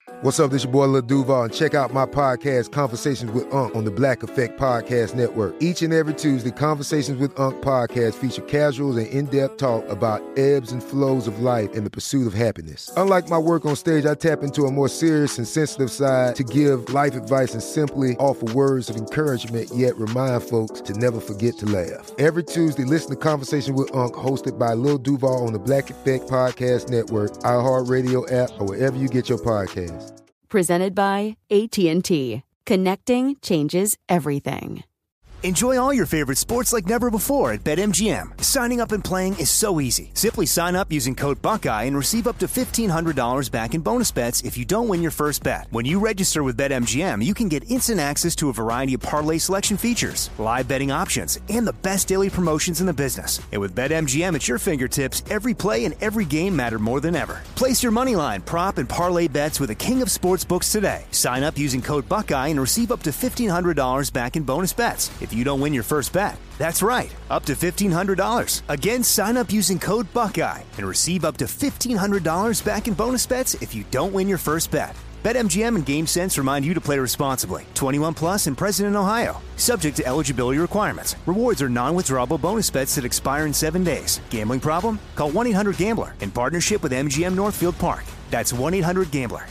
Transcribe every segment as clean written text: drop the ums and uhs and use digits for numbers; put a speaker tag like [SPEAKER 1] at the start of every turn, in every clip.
[SPEAKER 1] What's up, this your boy Lil Duval, and check out my podcast, Conversations with Unc, on the Black Effect Podcast Network. Each and every Tuesday, Conversations with Unc podcast feature casuals and in-depth talk about ebbs and flows of life and the pursuit of happiness. Unlike my work on stage, I tap into a more serious and sensitive side to give life advice and simply offer words of encouragement, yet remind folks to never forget to laugh. Every Tuesday, listen to Conversations with Unc, hosted by Lil Duval on the Black Effect Podcast Network, iHeartRadio app, or wherever you get your podcasts.
[SPEAKER 2] Presented by AT&T. Connecting changes everything.
[SPEAKER 3] Enjoy all your favorite sports like never before at BetMGM. Signing up and playing is so easy. Simply sign up using code Buckeye and receive up to $1,500 back in bonus bets if you don't win your first bet. When you register with BetMGM, you can get instant access to a variety of parlay selection features, live betting options, and the best daily promotions in the business. And with BetMGM at your fingertips, every play and every game matter more than ever. Place your moneyline, prop, and parlay bets with the king of sportsbooks today. Sign up using code Buckeye and receive up to $1,500 back in bonus bets if you don't win your first bet. That's right, up to $1,500. Again, sign up using code Buckeye and receive up to $1,500 back in bonus bets if you don't win your first bet. BetMGM and GameSense remind you to play responsibly. 21 plus and present in Ohio. Subject to eligibility requirements. Rewards are non-withdrawable bonus bets that expire in 7 days. Gambling problem? Call 1-800-GAMBLER in partnership with MGM Northfield Park. That's 1-800-GAMBLER.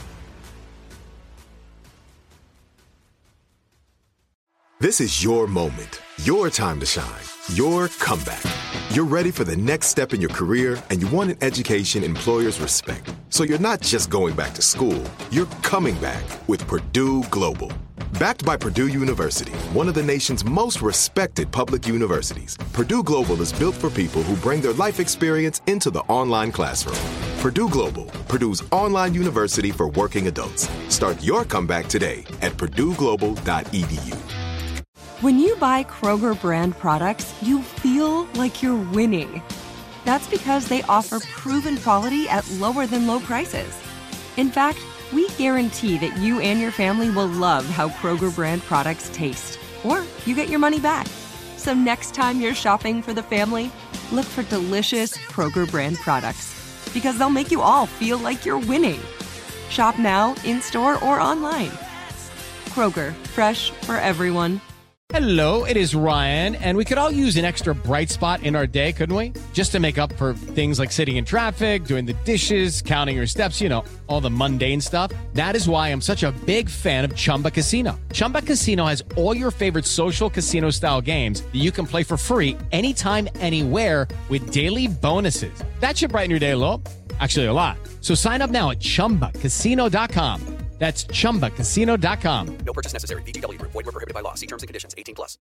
[SPEAKER 4] This is your moment, your time to shine, your comeback. You're ready for the next step in your career, and you want an education employers respect. So you're not just going back to school, you're coming back with Purdue Global. Backed by Purdue University, one of the nation's most respected public universities, Purdue Global is built for people who bring their life experience into the online classroom. Purdue Global, Purdue's online university for working adults. Start your comeback today at purdueglobal.edu.
[SPEAKER 5] When you buy Kroger brand products, you feel like you're winning. That's because they offer proven quality at lower than low prices. In fact, we guarantee that you and your family will love how Kroger brand products taste, or you get your money back. So next time you're shopping for the family, look for delicious Kroger brand products, because they'll make you all feel like you're winning. Shop now, in-store, or online. Kroger, fresh for everyone.
[SPEAKER 6] Hello, it is Ryan, and we could all use an extra bright spot in our day, couldn't we? Just to make up for things like sitting in traffic, doing the dishes, counting your steps, you know, all the mundane stuff. That is why I'm such a big fan of Chumba Casino. Chumba Casino has all your favorite social casino-style games that you can play for free anytime, anywhere with daily bonuses. That should brighten your day a little. Actually, a lot. So sign up now at ChumbaCasino.com. That's ChumbaCasino.com.
[SPEAKER 7] No purchase necessary. VGW Group. Void where prohibited by law. See terms and conditions. 18 plus.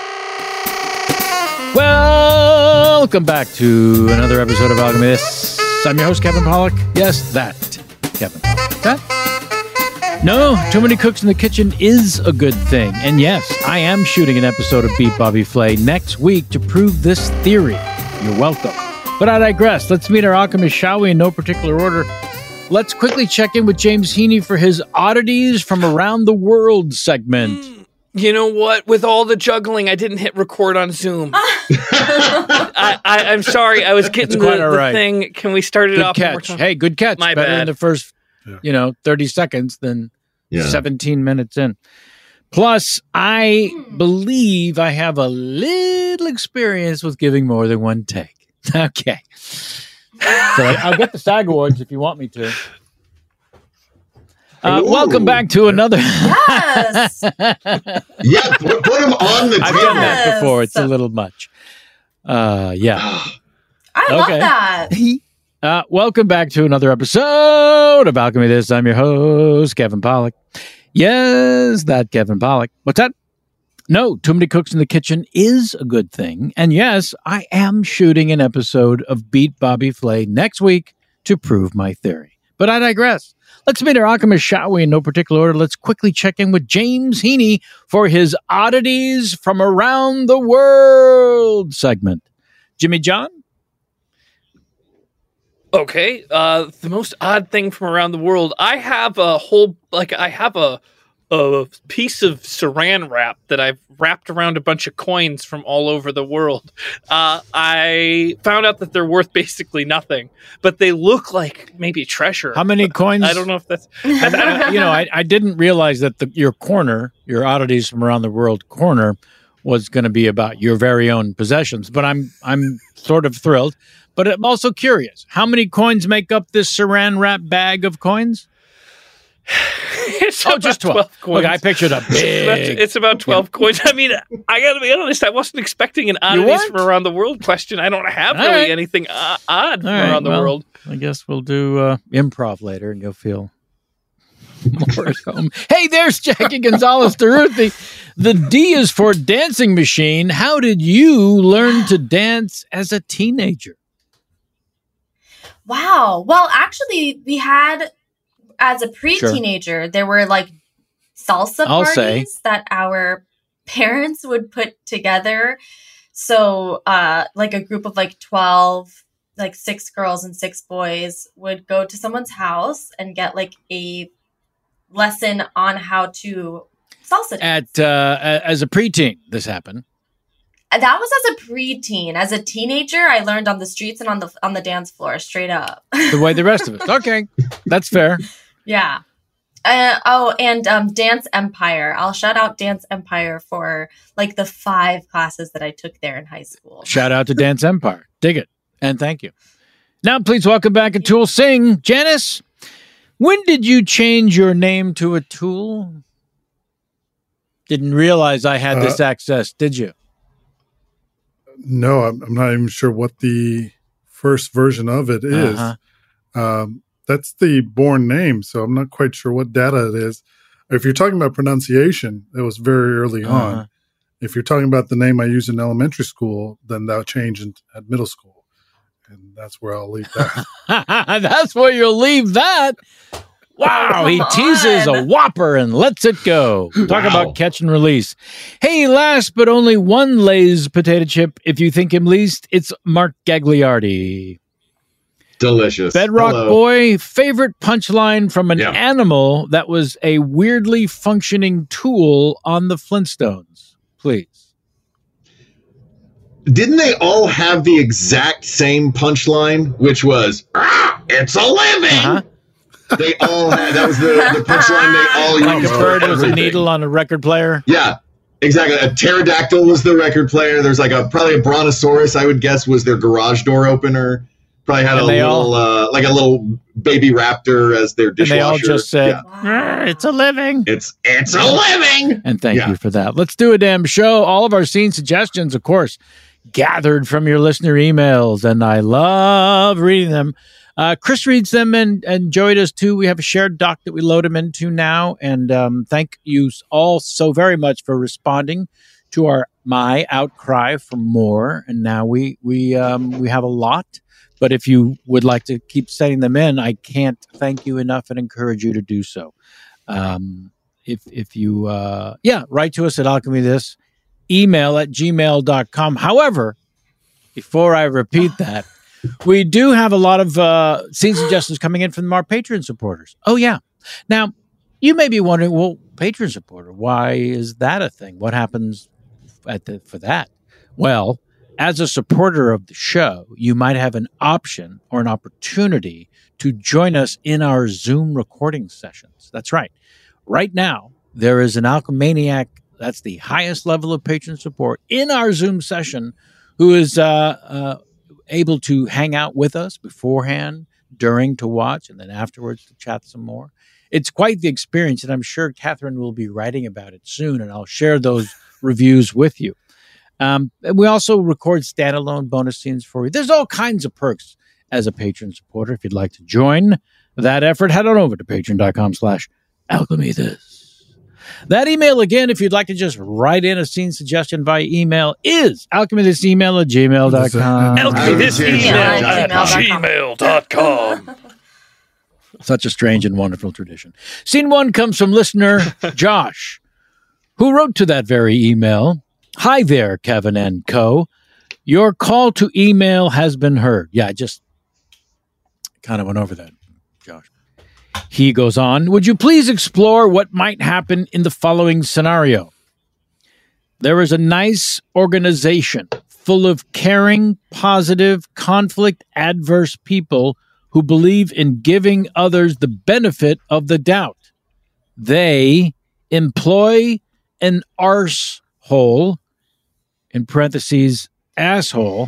[SPEAKER 8] Welcome back to another episode of Alchemist. I'm your host, Kevin Pollak. Yes, that Kevin Pollak. That? No, too many cooks in the kitchen is a good thing. And yes, I am shooting an episode of Beat Bobby Flay next week to prove this theory. You're welcome. But I digress. Let's meet our alchemist, shall we, in no particular order. Let's quickly check in with James Heaney for his Oddities from Around the World segment.
[SPEAKER 9] You know what? With all the juggling, I didn't hit record on Zoom. I'm sorry. I was getting the thing. Can we start it off?
[SPEAKER 8] Good catch. Hey, good catch.
[SPEAKER 9] My
[SPEAKER 8] Better
[SPEAKER 9] bad.
[SPEAKER 8] in the first, 30 seconds than 17 minutes in. Plus, I believe I have a little experience with giving more than one take. Okay. So I'll get the SAG Awards if you want me to. Welcome back to another.
[SPEAKER 10] Yes.
[SPEAKER 11] Yeah, put him on the.
[SPEAKER 8] I've done that before. It's a little much. Yeah.
[SPEAKER 10] I love that.
[SPEAKER 8] Welcome back to another episode of Alchemy This. I'm your host, Kevin Pollak. Yes, that Kevin Pollak. What's that? No, too many cooks in the kitchen is a good thing. And yes, I am shooting an episode of Beat Bobby Flay next week to prove my theory. But I digress. Let's meet our alchemist, shall we, in no particular order. Let's quickly check in with James Heaney for his Oddities from Around the World segment. Jimmy John?
[SPEAKER 9] Okay. The most odd thing from around the world. I have a a piece of saran wrap that I've wrapped around a bunch of coins from all over the world. I found out that they're worth basically nothing, but they look like maybe treasure.
[SPEAKER 8] How many coins?
[SPEAKER 9] I don't know if that's...
[SPEAKER 8] I didn't realize that your oddities from around the world corner was going to be about your very own possessions, but I'm sort of thrilled. But I'm also curious, how many coins make up this saran wrap bag of coins?
[SPEAKER 9] It's
[SPEAKER 8] just 12 coins. Look, I pictured a big...
[SPEAKER 9] It's about 12 coins. I mean, I got to be honest, I wasn't expecting an oddities from around the world question. I don't have really anything odd from around the world.
[SPEAKER 8] I guess we'll do improv later, and you'll feel more at home. Hey, there's Jackie Gonzalez Taruthi. The D is for dancing machine. How did you learn to dance as a teenager?
[SPEAKER 10] Wow. Well, actually, we had, as a pre-teenager, there were like salsa parties that our parents would put together. So like a group of like 12, like 6 girls and 6 boys would go to someone's house and get like a lesson on how to salsa dance.
[SPEAKER 8] As a preteen, this happened.
[SPEAKER 10] That was as a preteen. As a teenager, I learned on the streets and on the dance floor, straight up.
[SPEAKER 8] The way the rest of us. Okay, that's fair.
[SPEAKER 10] Yeah. And Dance Empire. I'll shout out Dance Empire for like the 5 classes that I took there in high school.
[SPEAKER 8] Shout out to Dance Empire. Dig it. And thank you. Now, please welcome back Atul Singh. Janice, when did you change your name to Atul? Didn't realize I had this access, did you?
[SPEAKER 12] No, I'm not even sure what the first version of it is. That's the born name, so I'm not quite sure what data it is. If you're talking about pronunciation, it was very early on. If you're talking about the name I used in elementary school, then that changed at middle school. And that's where I'll leave that.
[SPEAKER 8] That's where you'll leave that. Wow, he teases a whopper and lets it go. Talk about catch and release. Hey, last but only one Lay's potato chip. If you think him least, it's Mark Gagliardi.
[SPEAKER 11] Delicious.
[SPEAKER 8] Bedrock Boy, favorite punchline from an animal that was a weirdly functioning tool on the Flintstones. Please.
[SPEAKER 11] Didn't they all have the exact same punchline, which was, it's a living? They all had, that was the punchline they all used.
[SPEAKER 8] Like a bird was a needle on a record player?
[SPEAKER 11] Yeah, exactly. A pterodactyl was the record player. There's like probably a brontosaurus, I would guess, was their garage door opener. Probably had a little baby raptor as their dishwasher.
[SPEAKER 8] And they all just said, it's a living.
[SPEAKER 11] It's a living.
[SPEAKER 8] And thank you for that. Let's do a damn show. All of our scene suggestions, of course, gathered from your listener emails, and I love reading them. Chris reads them, and Joey does too. We have a shared doc that we load them into now, and thank you all so very much for responding to my outcry for more. And now we have a lot, but if you would like to keep sending them in, I can't thank you enough and encourage you to do so. If you write to us at alchemythis, email at gmail.com. However, before I repeat that, we do have a lot of scene suggestions coming in from our Patreon supporters. Oh, yeah. Now, you may be wondering, well, Patreon supporter, why is that a thing? What happens for that? Well, as a supporter of the show, you might have an option or an opportunity to join us in our Zoom recording sessions. That's right. Right now, there is an Alchemaniac, that's the highest level of patron support, in our Zoom session, who is able to hang out with us beforehand, during to watch, and then afterwards to chat some more. It's quite the experience, and I'm sure Catherine will be writing about it soon, and I'll share those reviews with you. And we also record standalone bonus scenes for you. There's all kinds of perks as a patron supporter. If you'd like to join that effort, head on over to patreon.com/alchemythis. That email again, if you'd like to just write in a scene suggestion via email, is alchemythisemail@gmail.com.
[SPEAKER 9] alchemythisemail@gmail.com.
[SPEAKER 8] Such a strange and wonderful tradition. Scene 1 comes from listener Josh, who wrote to that very email. Hi there, Kevin and co. Your call to email has been heard. Yeah, I just kind of went over that, Josh. He goes on, would you please explore what might happen in the following scenario? There is a nice organization full of caring, positive, conflict-adverse people who believe in giving others the benefit of the doubt. They employ an arsehole, in parentheses, asshole.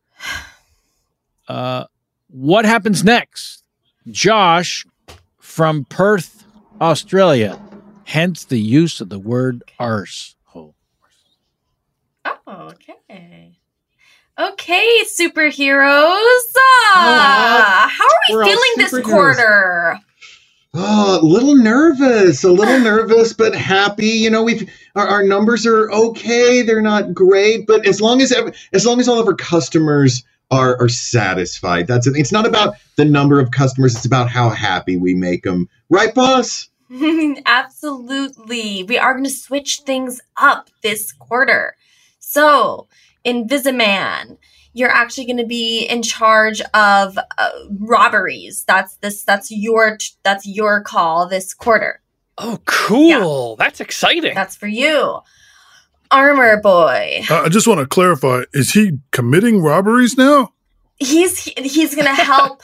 [SPEAKER 8] What happens next? Josh from Perth, Australia, hence the use of the word arsehole.
[SPEAKER 10] Oh, okay. Okay, superheroes. How are we feeling this quarter?
[SPEAKER 11] Oh, a little nervous, but happy. You know, our numbers are okay. They're not great, but as long as all of our customers are satisfied, that's it. It's not about the number of customers. It's about how happy we make them. Right, boss?
[SPEAKER 10] Absolutely. We are going to switch things up this quarter. So, Invisiman, you're actually going to be in charge of robberies. That's your call this quarter.
[SPEAKER 9] Oh, cool. Yeah. That's exciting.
[SPEAKER 10] That's for you. Armor Boy.
[SPEAKER 12] I just want to clarify, is he committing robberies now?
[SPEAKER 10] He's going to help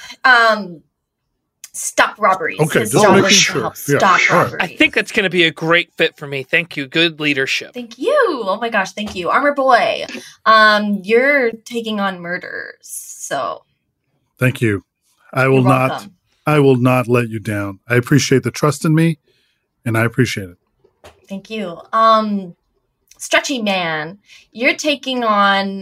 [SPEAKER 10] stop robberies.
[SPEAKER 12] Okay,
[SPEAKER 10] His
[SPEAKER 12] just
[SPEAKER 10] job
[SPEAKER 12] making
[SPEAKER 10] is to
[SPEAKER 12] sure.
[SPEAKER 10] help stop robberies.
[SPEAKER 9] I think that's going to be a great fit for me. Thank you. Good leadership.
[SPEAKER 10] Thank you. Oh my gosh, thank you. Armor Boy, you're taking on murders. So
[SPEAKER 12] thank you. I will not let you down. I appreciate the trust in me, and I appreciate it.
[SPEAKER 10] Thank you. Stretchy Man, you're taking on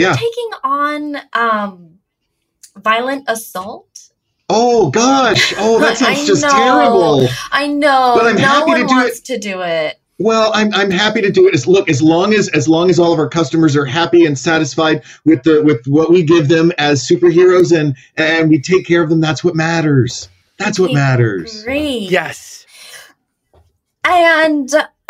[SPEAKER 10] violent assault.
[SPEAKER 11] Oh gosh! Oh, that sounds just terrible.
[SPEAKER 10] I know.
[SPEAKER 11] But I'm happy
[SPEAKER 10] to do it. To do it.
[SPEAKER 11] Well, I'm happy to do it. As long as all of our customers are happy and satisfied with what we give them as superheroes, and we take care of them, that's what matters. That's what matters.
[SPEAKER 10] Great.
[SPEAKER 9] Yes.
[SPEAKER 10] And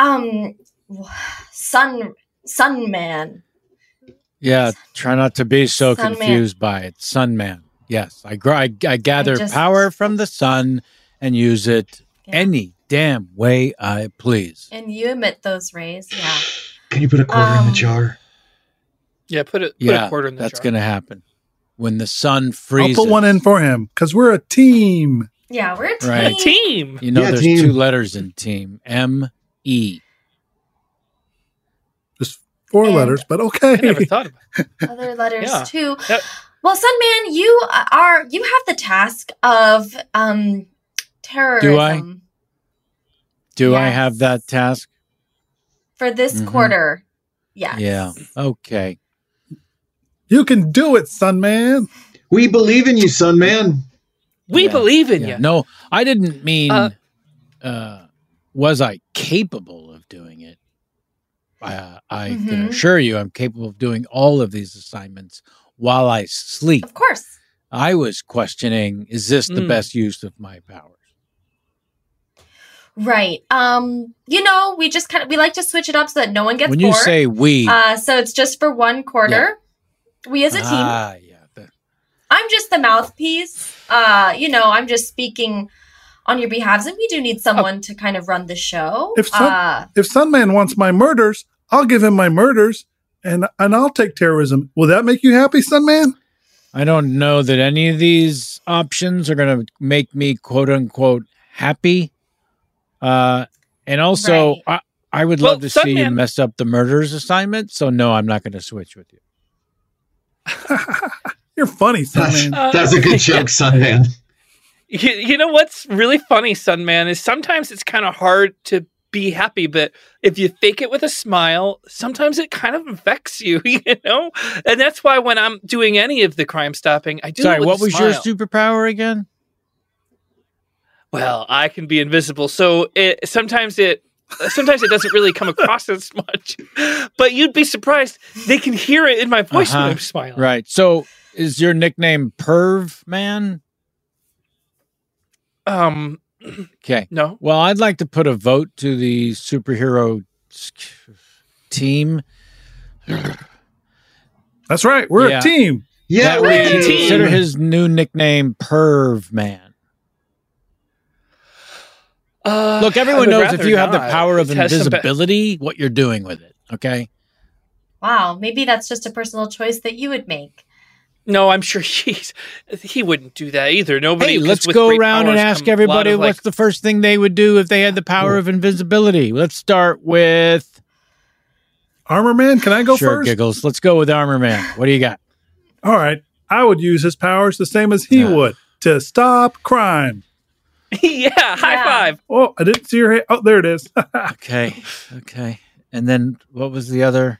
[SPEAKER 10] Sunman.
[SPEAKER 8] Yeah, try not to be so confused by it. Sunman. Yes, I gather power from the sun and use it any damn way I please.
[SPEAKER 10] And you emit those rays, yeah.
[SPEAKER 11] Can you put a quarter in the jar?
[SPEAKER 9] Yeah, put a quarter in the jar.
[SPEAKER 8] That's going to happen. When the sun freezes.
[SPEAKER 12] I'll put one in for him, because we're a team.
[SPEAKER 10] Yeah, we're a team.
[SPEAKER 8] Right.
[SPEAKER 9] A team.
[SPEAKER 8] You know, there's two letters in team. M-E.
[SPEAKER 12] Just four letters, but okay.
[SPEAKER 9] I never thought about it.
[SPEAKER 10] Other letters, too. Well, Sunman, you have the task of terrorism.
[SPEAKER 8] Do I have that task?
[SPEAKER 10] For this quarter, yes.
[SPEAKER 8] Yeah, okay.
[SPEAKER 12] You can do it, Sunman.
[SPEAKER 11] We believe in you, Sunman.
[SPEAKER 9] We believe in you.
[SPEAKER 8] No, I didn't mean, was I capable of doing it? I can assure you I'm capable of doing all of these assignments while I sleep.
[SPEAKER 10] Of course.
[SPEAKER 8] I was questioning, is this the best use of my powers?
[SPEAKER 10] Right. We like to switch it up so that no one gets bored.
[SPEAKER 8] When you say we.
[SPEAKER 10] So it's just for one quarter. Yeah. We as a team. I'm just the mouthpiece. I'm just speaking on your behalf. And we do need someone to kind of run the show.
[SPEAKER 12] If Sunman wants my murders, I'll give him my murders. And I'll take terrorism. Will that make you happy, Sunman?
[SPEAKER 8] I don't know that any of these options are going to make me, quote unquote, happy. And also, I would love to see you mess up the murders assignment. So, no, I'm not going to switch with you.
[SPEAKER 12] You're funny, Sunman.
[SPEAKER 11] That's a good joke, Sunman.
[SPEAKER 9] You know what's really funny, Sunman, is sometimes it's kind of hard to be happy, but if you fake it with a smile, sometimes it kind of affects you, And that's why when I'm doing any of the crime stopping, I do.
[SPEAKER 8] Sorry,
[SPEAKER 9] it with
[SPEAKER 8] what was
[SPEAKER 9] your
[SPEAKER 8] superpower again?
[SPEAKER 9] Well, I can be invisible, so sometimes it doesn't really come across as much. But you'd be surprised; they can hear it in my voice when I'm smiling.
[SPEAKER 8] Right. So, is your nickname Perv Man? Okay.
[SPEAKER 9] No.
[SPEAKER 8] Well, I'd like to put a vote to the superhero team.
[SPEAKER 12] That's right. We're a team.
[SPEAKER 11] Yeah,
[SPEAKER 8] we're a team. Consider his new nickname Perv Man. Look, everyone knows if you have the power of
[SPEAKER 9] It has some
[SPEAKER 8] invisibility, what you're doing with it. Okay.
[SPEAKER 10] Wow, maybe that's just a personal choice that you would make.
[SPEAKER 9] No, I'm sure he wouldn't do that either. Nobody.
[SPEAKER 8] Hey, let's go around and ask everybody what's the first thing they would do if they had the power of invisibility. Let's start with
[SPEAKER 12] Armor Man. Can I go
[SPEAKER 8] sure,
[SPEAKER 12] first?
[SPEAKER 8] Giggles. Let's go with Armor Man. What do you got?
[SPEAKER 12] All right. I would use his powers the same as he would to stop crime.
[SPEAKER 9] High five.
[SPEAKER 12] Oh, I didn't see your hand. Oh, there it is.
[SPEAKER 8] Okay. And then what was the other?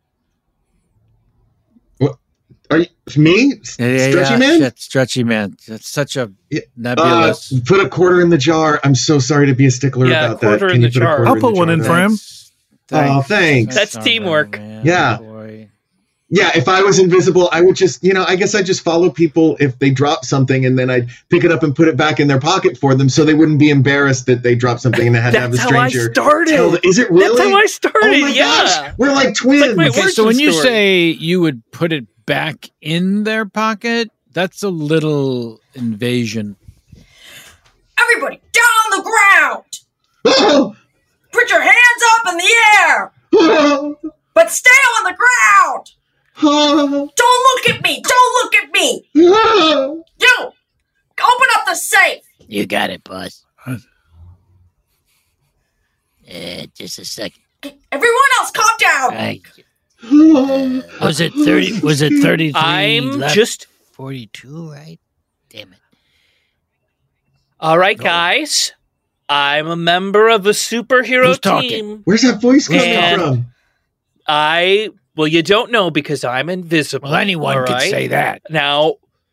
[SPEAKER 11] Are you me? Stretchy Man?
[SPEAKER 8] Shit, Stretchy Man. That's such a nebulous.
[SPEAKER 11] Put a quarter in the jar. I'm so sorry to be a stickler about that.
[SPEAKER 9] Quarter in the jar.
[SPEAKER 12] I'll put one in for him.
[SPEAKER 11] Oh, thanks.
[SPEAKER 9] That's teamwork.
[SPEAKER 11] Yeah. Yeah, if I was invisible, I would just, I guess I'd just follow people if they drop something, and then I'd pick it up and put it back in their pocket for them so they wouldn't be embarrassed that they dropped something and they had to have the stranger.
[SPEAKER 9] That's how I started.
[SPEAKER 11] Is it really?
[SPEAKER 9] That's how I started,
[SPEAKER 11] oh my gosh. We're like twins.
[SPEAKER 9] Like
[SPEAKER 8] okay, so when you say you would put it back in their pocket, that's a little invasion.
[SPEAKER 10] Everybody down on the ground! Put your hands up in the air! But stay on the ground! Don't look at me! Don't look at me! You! Open up the safe!
[SPEAKER 13] You got it, boss. Just a second.
[SPEAKER 10] Everyone else, calm down!
[SPEAKER 13] Right. Was it 30? Was it 33?
[SPEAKER 9] I'm
[SPEAKER 13] left?
[SPEAKER 9] just
[SPEAKER 13] 42, right? Damn it.
[SPEAKER 9] All right, guys. I'm a member of a superhero team.
[SPEAKER 11] Where's that voice coming from? Well,
[SPEAKER 9] you don't know because I'm invisible.
[SPEAKER 13] Well, anyone could say that.
[SPEAKER 9] Now,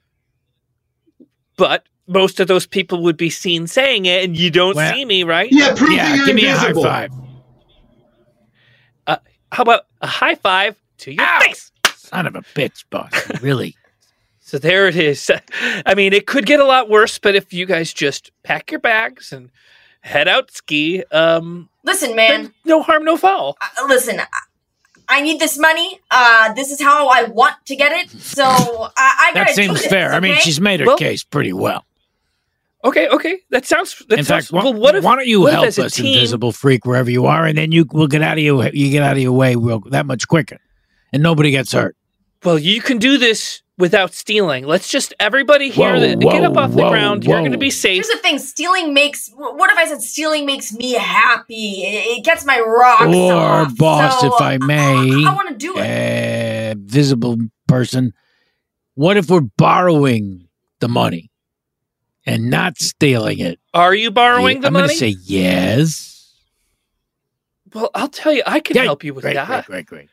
[SPEAKER 9] but most of those people would be seen saying it, and you don't see me, right?
[SPEAKER 11] Yeah, prove
[SPEAKER 8] give me a high five.
[SPEAKER 9] How about a high five to your face?
[SPEAKER 13] Son of a bitch, boss. Really?
[SPEAKER 9] So there it is. I mean, it could get a lot worse, but if you guys just pack your bags and head out ski,
[SPEAKER 10] listen, man.
[SPEAKER 9] No harm, no foul.
[SPEAKER 10] Listen, I need this money. This is how I want to get it. So I gotta
[SPEAKER 8] That seems
[SPEAKER 10] do
[SPEAKER 8] fair.
[SPEAKER 10] this,
[SPEAKER 8] I mean,
[SPEAKER 10] okay?
[SPEAKER 8] she's made her case pretty well.
[SPEAKER 9] Okay. That sounds.
[SPEAKER 8] In fact, why don't you
[SPEAKER 9] what if
[SPEAKER 8] help
[SPEAKER 9] as a
[SPEAKER 8] us,
[SPEAKER 9] team-
[SPEAKER 8] invisible freak, wherever you are, and then we'll get out of your way that much quicker, and nobody gets hurt.
[SPEAKER 9] Well, you can do this without stealing. Let's just everybody here get up off the ground. You're going to be safe.
[SPEAKER 10] Here's the thing: stealing makes. What if I said stealing makes me happy? It gets my rocks
[SPEAKER 8] Or,
[SPEAKER 10] off.
[SPEAKER 8] boss,
[SPEAKER 10] So,
[SPEAKER 8] if I may,
[SPEAKER 10] I want to do it.
[SPEAKER 8] Visible person, what if we're borrowing the money and not stealing it?
[SPEAKER 9] Are you borrowing the
[SPEAKER 8] I'm
[SPEAKER 9] money?
[SPEAKER 8] going to say yes.
[SPEAKER 9] Well, I'll tell you, I can help you with that.
[SPEAKER 8] Great.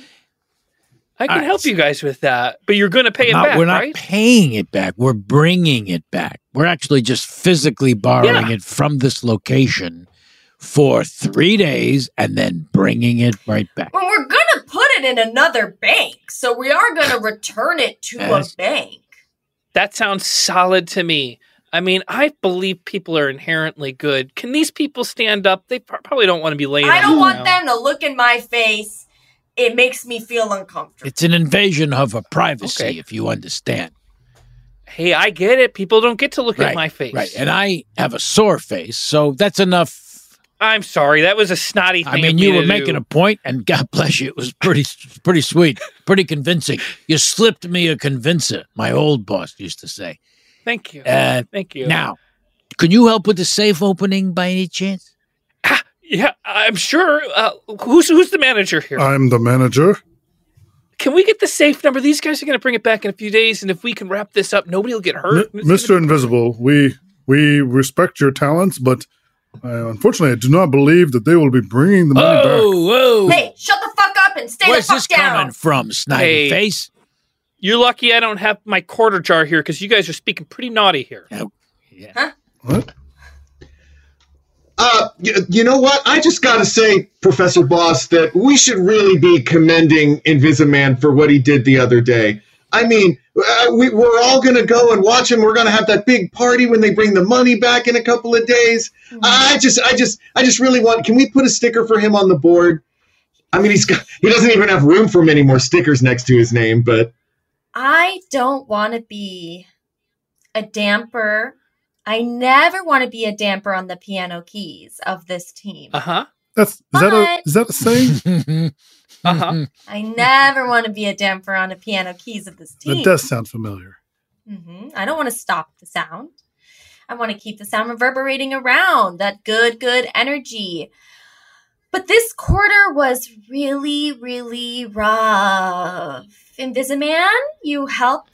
[SPEAKER 9] I can help you guys with that, but you're going to pay it back,
[SPEAKER 8] We're not
[SPEAKER 9] right?
[SPEAKER 8] paying it back. We're bringing it back. We're actually just physically borrowing it from this location for 3 days and then bringing it right back.
[SPEAKER 10] Well, we're gonna put it in another bank, so we are gonna return it to a bank.
[SPEAKER 9] That sounds solid to me. I mean, I believe people are inherently good. Can these people stand up? They probably don't want to be laying
[SPEAKER 10] I
[SPEAKER 9] on
[SPEAKER 10] don't
[SPEAKER 9] the
[SPEAKER 10] want
[SPEAKER 9] ground.
[SPEAKER 10] them to look in my face. It makes me feel uncomfortable.
[SPEAKER 8] It's an invasion of a privacy, if you understand.
[SPEAKER 9] Hey, I get it. People don't get to look at my face.
[SPEAKER 8] Right, and I have a sore face, so that's enough.
[SPEAKER 9] I'm sorry. That was a snotty thing.
[SPEAKER 8] I mean, you were making a point, and God bless you, it was pretty sweet, pretty convincing. You slipped me a convincer, my old boss used to say.
[SPEAKER 9] Thank you.
[SPEAKER 8] Thank you. Now, can you help with the safe opening by any chance?
[SPEAKER 9] Yeah, I'm sure. Who's the manager here?
[SPEAKER 12] I'm the manager.
[SPEAKER 9] Can we get the safe number? These guys are going to bring it back in a few days, and if we can wrap this up, nobody will get hurt.
[SPEAKER 12] Mr. Invisible, we respect your talents, but unfortunately, I do not believe that they will be bringing the money back.
[SPEAKER 8] Whoa!
[SPEAKER 10] Hey, shut the fuck up and stay
[SPEAKER 8] Where's
[SPEAKER 10] the fuck
[SPEAKER 8] this
[SPEAKER 10] down.
[SPEAKER 8] coming from, snidey face?
[SPEAKER 9] You're lucky I don't have my quarter jar here because you guys are speaking pretty naughty here.
[SPEAKER 10] Huh?
[SPEAKER 12] What?
[SPEAKER 11] You know what? I just got to say, Professor Boss, that we should really be commending Invisiman for what he did the other day. I mean, we're all going to go and watch him. We're going to have that big party when they bring the money back in a couple of days. I just really want. Can we put a sticker for him on the board? I mean, he doesn't even have room for many more stickers next to his name, but
[SPEAKER 10] I don't want to be a damper I never want to be a damper on the piano keys of this team.
[SPEAKER 9] Uh-huh.
[SPEAKER 12] Is that a saying?
[SPEAKER 9] Uh-huh.
[SPEAKER 10] I never want to be a damper on the piano keys of this team.
[SPEAKER 12] That does sound familiar.
[SPEAKER 10] Mm-hmm. I don't want to stop the sound. I want to keep the sound reverberating around, that good energy. But this quarter was really, really rough. Invisiman, you helped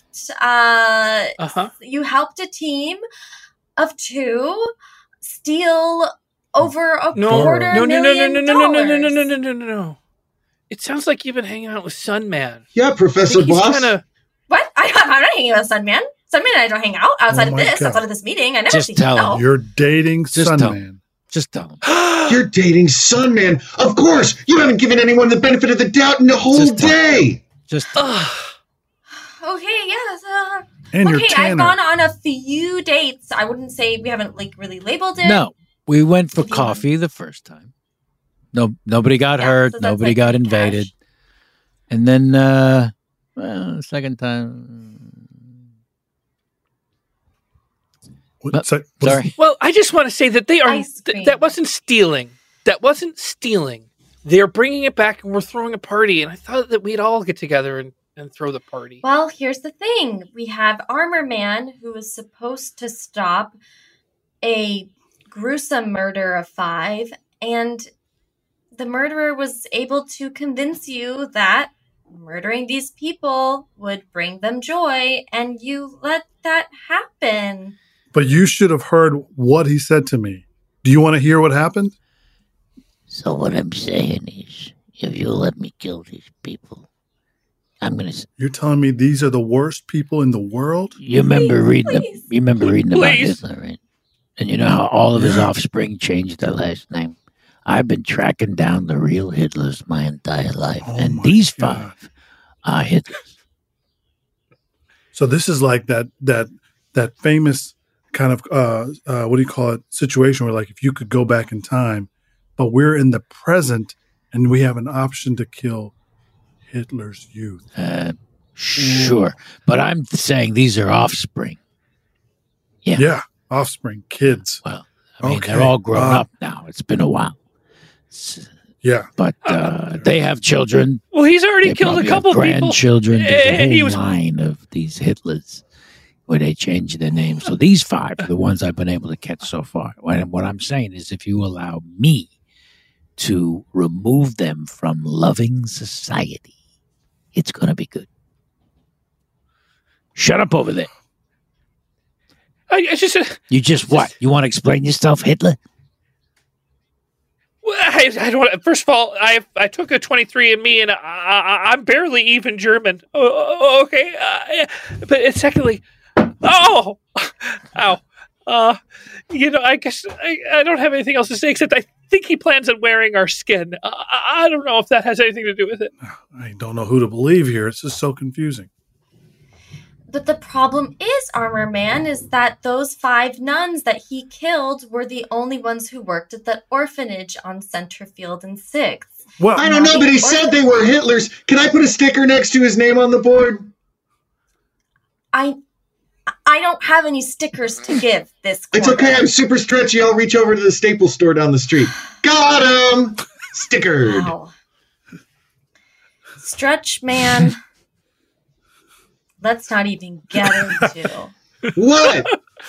[SPEAKER 10] you helped a team of 2 steal over a quarter million dollars.
[SPEAKER 9] No. It sounds like you've been hanging out with Sunman.
[SPEAKER 11] Yeah, Professor Boss.
[SPEAKER 10] What? I'm not hanging out with Sunman. Sunman and I don't hang out outside of this. Outside of this meeting, I never see him.
[SPEAKER 12] Him. You're dating Sunman.
[SPEAKER 8] Just tell him.
[SPEAKER 11] You're dating Sunman. Of course. You haven't given anyone the benefit of the doubt in the whole day.
[SPEAKER 10] Okay, yes.
[SPEAKER 12] And
[SPEAKER 10] okay, I've gone on a few dates. I wouldn't say we haven't really labeled it.
[SPEAKER 8] No, we went for coffee the first time. No, nobody got hurt. So nobody got invaded. Cash. And then, second time. Sorry.
[SPEAKER 9] Well, I just want to say that they are. That wasn't stealing. That wasn't stealing. They're bringing it back, and we're throwing a party. And I thought that we'd all get together and throw the party.
[SPEAKER 10] Well, here's the thing. We have Armor Man, who was supposed to stop a gruesome murder of 5, and the murderer was able to convince you that murdering these people would bring them joy, and you let that happen.
[SPEAKER 12] But you should have heard what he said to me. Do you want to hear what happened?
[SPEAKER 13] So what I'm saying is, if you let me kill these people, I'm gonna.
[SPEAKER 12] You're telling me these are the worst people in the world?
[SPEAKER 13] You remember reading about Hitler, right? And you know how all of his offspring changed their last name. I've been tracking down the real Hitlers my entire life, and these 5 are Hitlers.
[SPEAKER 12] So this is like that famous kind of what do you call it? Situation where, like, if you could go back in time, but we're in the present and we have an option to kill Hitler's youth.
[SPEAKER 8] Sure. But I'm saying these are offspring.
[SPEAKER 12] Yeah. Offspring, kids.
[SPEAKER 8] Well, I mean, they're all grown up now. It's been a while.
[SPEAKER 12] Yeah.
[SPEAKER 8] But they have children.
[SPEAKER 9] Well, he's already killed a couple people.
[SPEAKER 8] Grandchildren. There's a whole line of these Hitlers where they change their names. So these 5 are the ones I've been able to catch so far. What I'm saying is, if you allow me to remove them from loving society, it's going to be good. Shut up over there. You just what? You want to explain yourself, Hitler?
[SPEAKER 9] Well, I don't. First of all, I took a 23andMe, and I'm barely even German. Okay. But secondly, ow. I guess I don't have anything else to say except I think he plans on wearing our skin. I don't know if that has anything to do with it.
[SPEAKER 12] I don't know who to believe here. It's just so confusing.
[SPEAKER 10] But the problem is, Armor Man, is that those 5 nuns that he killed were the only ones who worked at the orphanage on Centerfield and 6th.
[SPEAKER 11] Well, I don't know, but he said they were Hitlers. Can I put a sticker next to his name on the board?
[SPEAKER 10] I don't have any stickers to give this quarter.
[SPEAKER 11] It's okay. I'm super stretchy. I'll reach over to the Staples store down the street. Got him! Stickered.
[SPEAKER 10] Wow. Stretch Man. Let's not even get into.
[SPEAKER 11] What?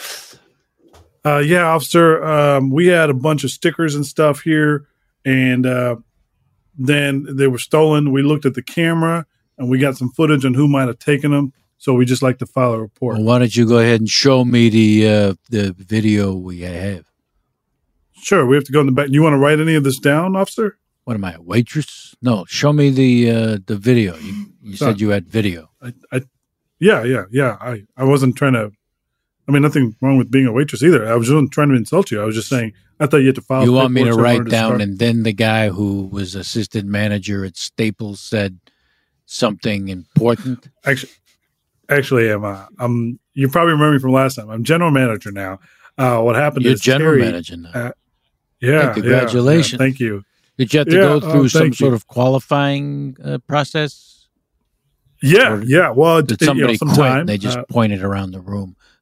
[SPEAKER 12] Yeah, officer. We had a bunch of stickers and stuff here, and then they were stolen. We looked at the camera, and we got some footage on who might have taken them. So we just like to file a report.
[SPEAKER 8] Well, why don't you go ahead and show me the video we have?
[SPEAKER 12] Sure. We have to go in the back. You want to write any of this down, officer?
[SPEAKER 8] What am I, a waitress? No. Show me the video. You said you had video.
[SPEAKER 12] Yeah. I wasn't trying to. I mean, nothing wrong with being a waitress either. I wasn't trying to insult you. I was just saying I thought you had to file.
[SPEAKER 8] You want me to write down, and then the guy who was assistant manager at Staples said something important?
[SPEAKER 12] Actually, you probably remember me from last time. I'm general manager now. What happened
[SPEAKER 8] You're
[SPEAKER 12] is
[SPEAKER 8] general
[SPEAKER 12] Terry,
[SPEAKER 8] manager now.
[SPEAKER 12] Yeah.
[SPEAKER 8] Hey, congratulations.
[SPEAKER 12] Yeah, thank you.
[SPEAKER 8] Did you have to go through some sort of qualifying process?
[SPEAKER 12] Yeah. Well,
[SPEAKER 8] did somebody quit?
[SPEAKER 12] sometime
[SPEAKER 8] They just pointed around the room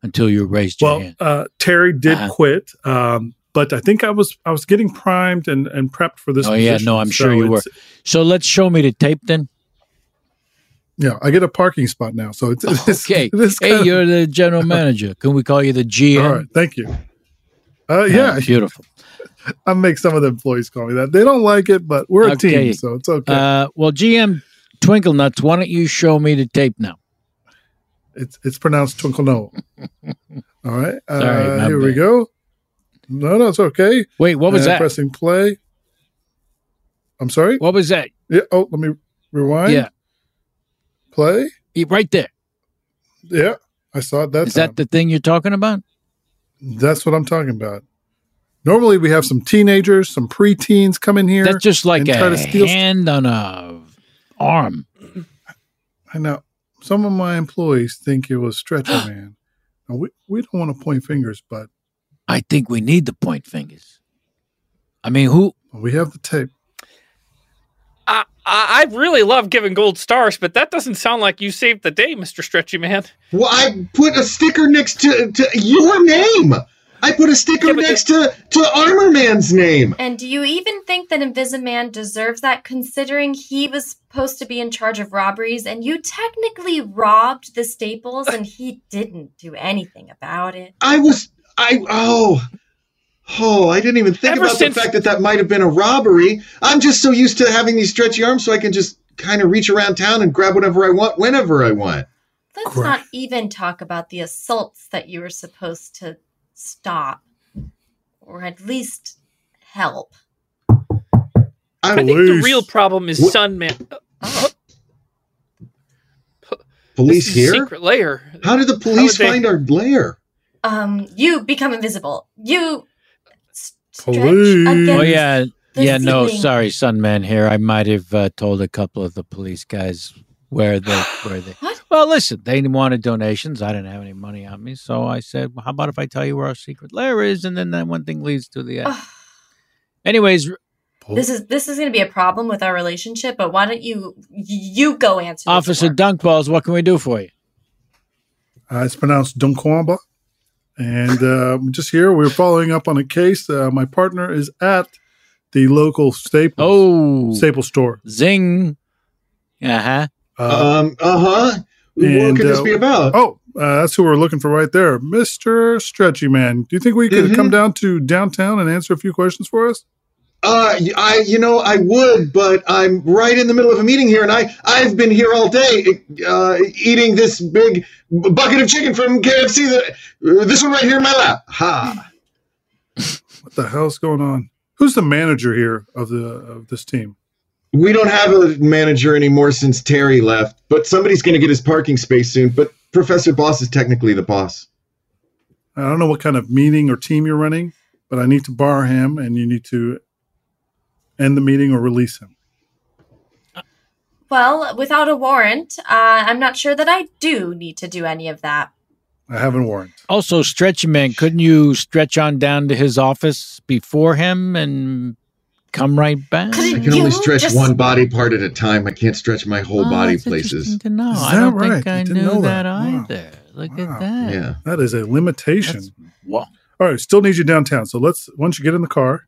[SPEAKER 8] until you raised your hand.
[SPEAKER 12] Terry did quit, but I think I was getting primed and prepped for this.
[SPEAKER 8] Oh yeah, no, I'm sure you were. So let's show me the tape then.
[SPEAKER 12] Yeah, I get a parking spot now, so it's
[SPEAKER 8] okay. Hey, you're the general manager. Can we call you the GM?
[SPEAKER 12] All right, thank you. Yeah,
[SPEAKER 8] beautiful.
[SPEAKER 12] I make some of the employees call me that. They don't like it, but we're a team, so it's okay.
[SPEAKER 8] Well, GM Twinkle Nuts, why don't you show me the tape now?
[SPEAKER 12] It's pronounced Twinkle No. All right,
[SPEAKER 8] Sorry,
[SPEAKER 12] here we go. No, it's okay.
[SPEAKER 8] Wait, what was that?
[SPEAKER 12] Pressing play. I'm sorry?
[SPEAKER 8] What was that?
[SPEAKER 12] Yeah. Oh, let me rewind.
[SPEAKER 8] Yeah.
[SPEAKER 12] Play.
[SPEAKER 8] Right there.
[SPEAKER 12] Yeah, I saw it that
[SPEAKER 8] Is that the thing you're talking about?
[SPEAKER 12] That's what I'm talking about. Normally we have some teenagers, some preteens come in here.
[SPEAKER 8] That's just like
[SPEAKER 12] and try to steal
[SPEAKER 8] hand on a arm.
[SPEAKER 12] I know. Some of my employees think it was Stretchy Man. Now, we don't want to point fingers, but
[SPEAKER 8] I think we need to point fingers. I mean, who?
[SPEAKER 12] We have the tape.
[SPEAKER 9] I really love giving gold stars, but that doesn't sound like you saved the day, Mr. Stretchy Man.
[SPEAKER 11] Well, I put a sticker next to your name. I put a sticker next to Armor Man's name.
[SPEAKER 10] And do you even think that Invisiman deserves that, considering he was supposed to be in charge of robberies and you technically robbed the Staples and he didn't do anything about it?
[SPEAKER 11] I didn't even think about the fact that might have been a robbery. I'm just so used to having these stretchy arms so I can just kind of reach around town and grab whatever I want whenever I want.
[SPEAKER 10] Let's not even talk about the assaults that you were supposed to stop, or at least help.
[SPEAKER 9] I think the real problem is Sunman.
[SPEAKER 11] Police here?
[SPEAKER 9] Secret lair.
[SPEAKER 11] How did the police find our lair?
[SPEAKER 10] You become invisible. You stretch
[SPEAKER 8] Police.
[SPEAKER 10] against
[SPEAKER 8] Oh yeah,
[SPEAKER 10] the
[SPEAKER 8] no,
[SPEAKER 10] ceiling.
[SPEAKER 8] sorry, Sunman here. I might have told a couple of the police guys where they.
[SPEAKER 10] What?
[SPEAKER 8] Well, listen, they wanted donations. I didn't have any money on me, so I said, well, "How about if I tell you where our secret lair is?" And then that one thing leads to the other. Anyways,
[SPEAKER 10] This is going to be a problem with our relationship. But why don't you go answer? the
[SPEAKER 8] Officer
[SPEAKER 10] door.
[SPEAKER 8] Dunkballs, what can we do for you?
[SPEAKER 12] It's pronounced Dunkwamba. And just here, we're following up on a case. My partner is at the local Staple store.
[SPEAKER 8] Zing. Uh-huh.
[SPEAKER 11] What could this be about?
[SPEAKER 12] That's who we're looking for right there. Mr. Stretchy Man. Do you think we could come down to downtown and answer a few questions for us?
[SPEAKER 11] I would, but I'm right in the middle of a meeting here, and I've been here all day eating this big bucket of chicken from KFC. This one right here in my lap. Ha!
[SPEAKER 12] What the hell's going on? Who's the manager here of this team?
[SPEAKER 11] We don't have a manager anymore since Terry left, but somebody's going to get his parking space soon. But Professor Boss is technically the boss.
[SPEAKER 12] I don't know what kind of meeting or team you're running, but I need to bar him, and you need to end the meeting or release him.
[SPEAKER 10] Well, without a warrant, I'm not sure that I do need to do any of that.
[SPEAKER 12] I have a warrant.
[SPEAKER 8] Also, Stretchy Man, couldn't you stretch on down to his office before him and come right back?
[SPEAKER 11] I can only stretch one body part at a time. I can't stretch my whole body places.
[SPEAKER 8] To know. I don't think I knew that either. Look at that.
[SPEAKER 11] Yeah.
[SPEAKER 12] That is a limitation.
[SPEAKER 8] Wow.
[SPEAKER 12] All right, still need you downtown. So once you get in the car,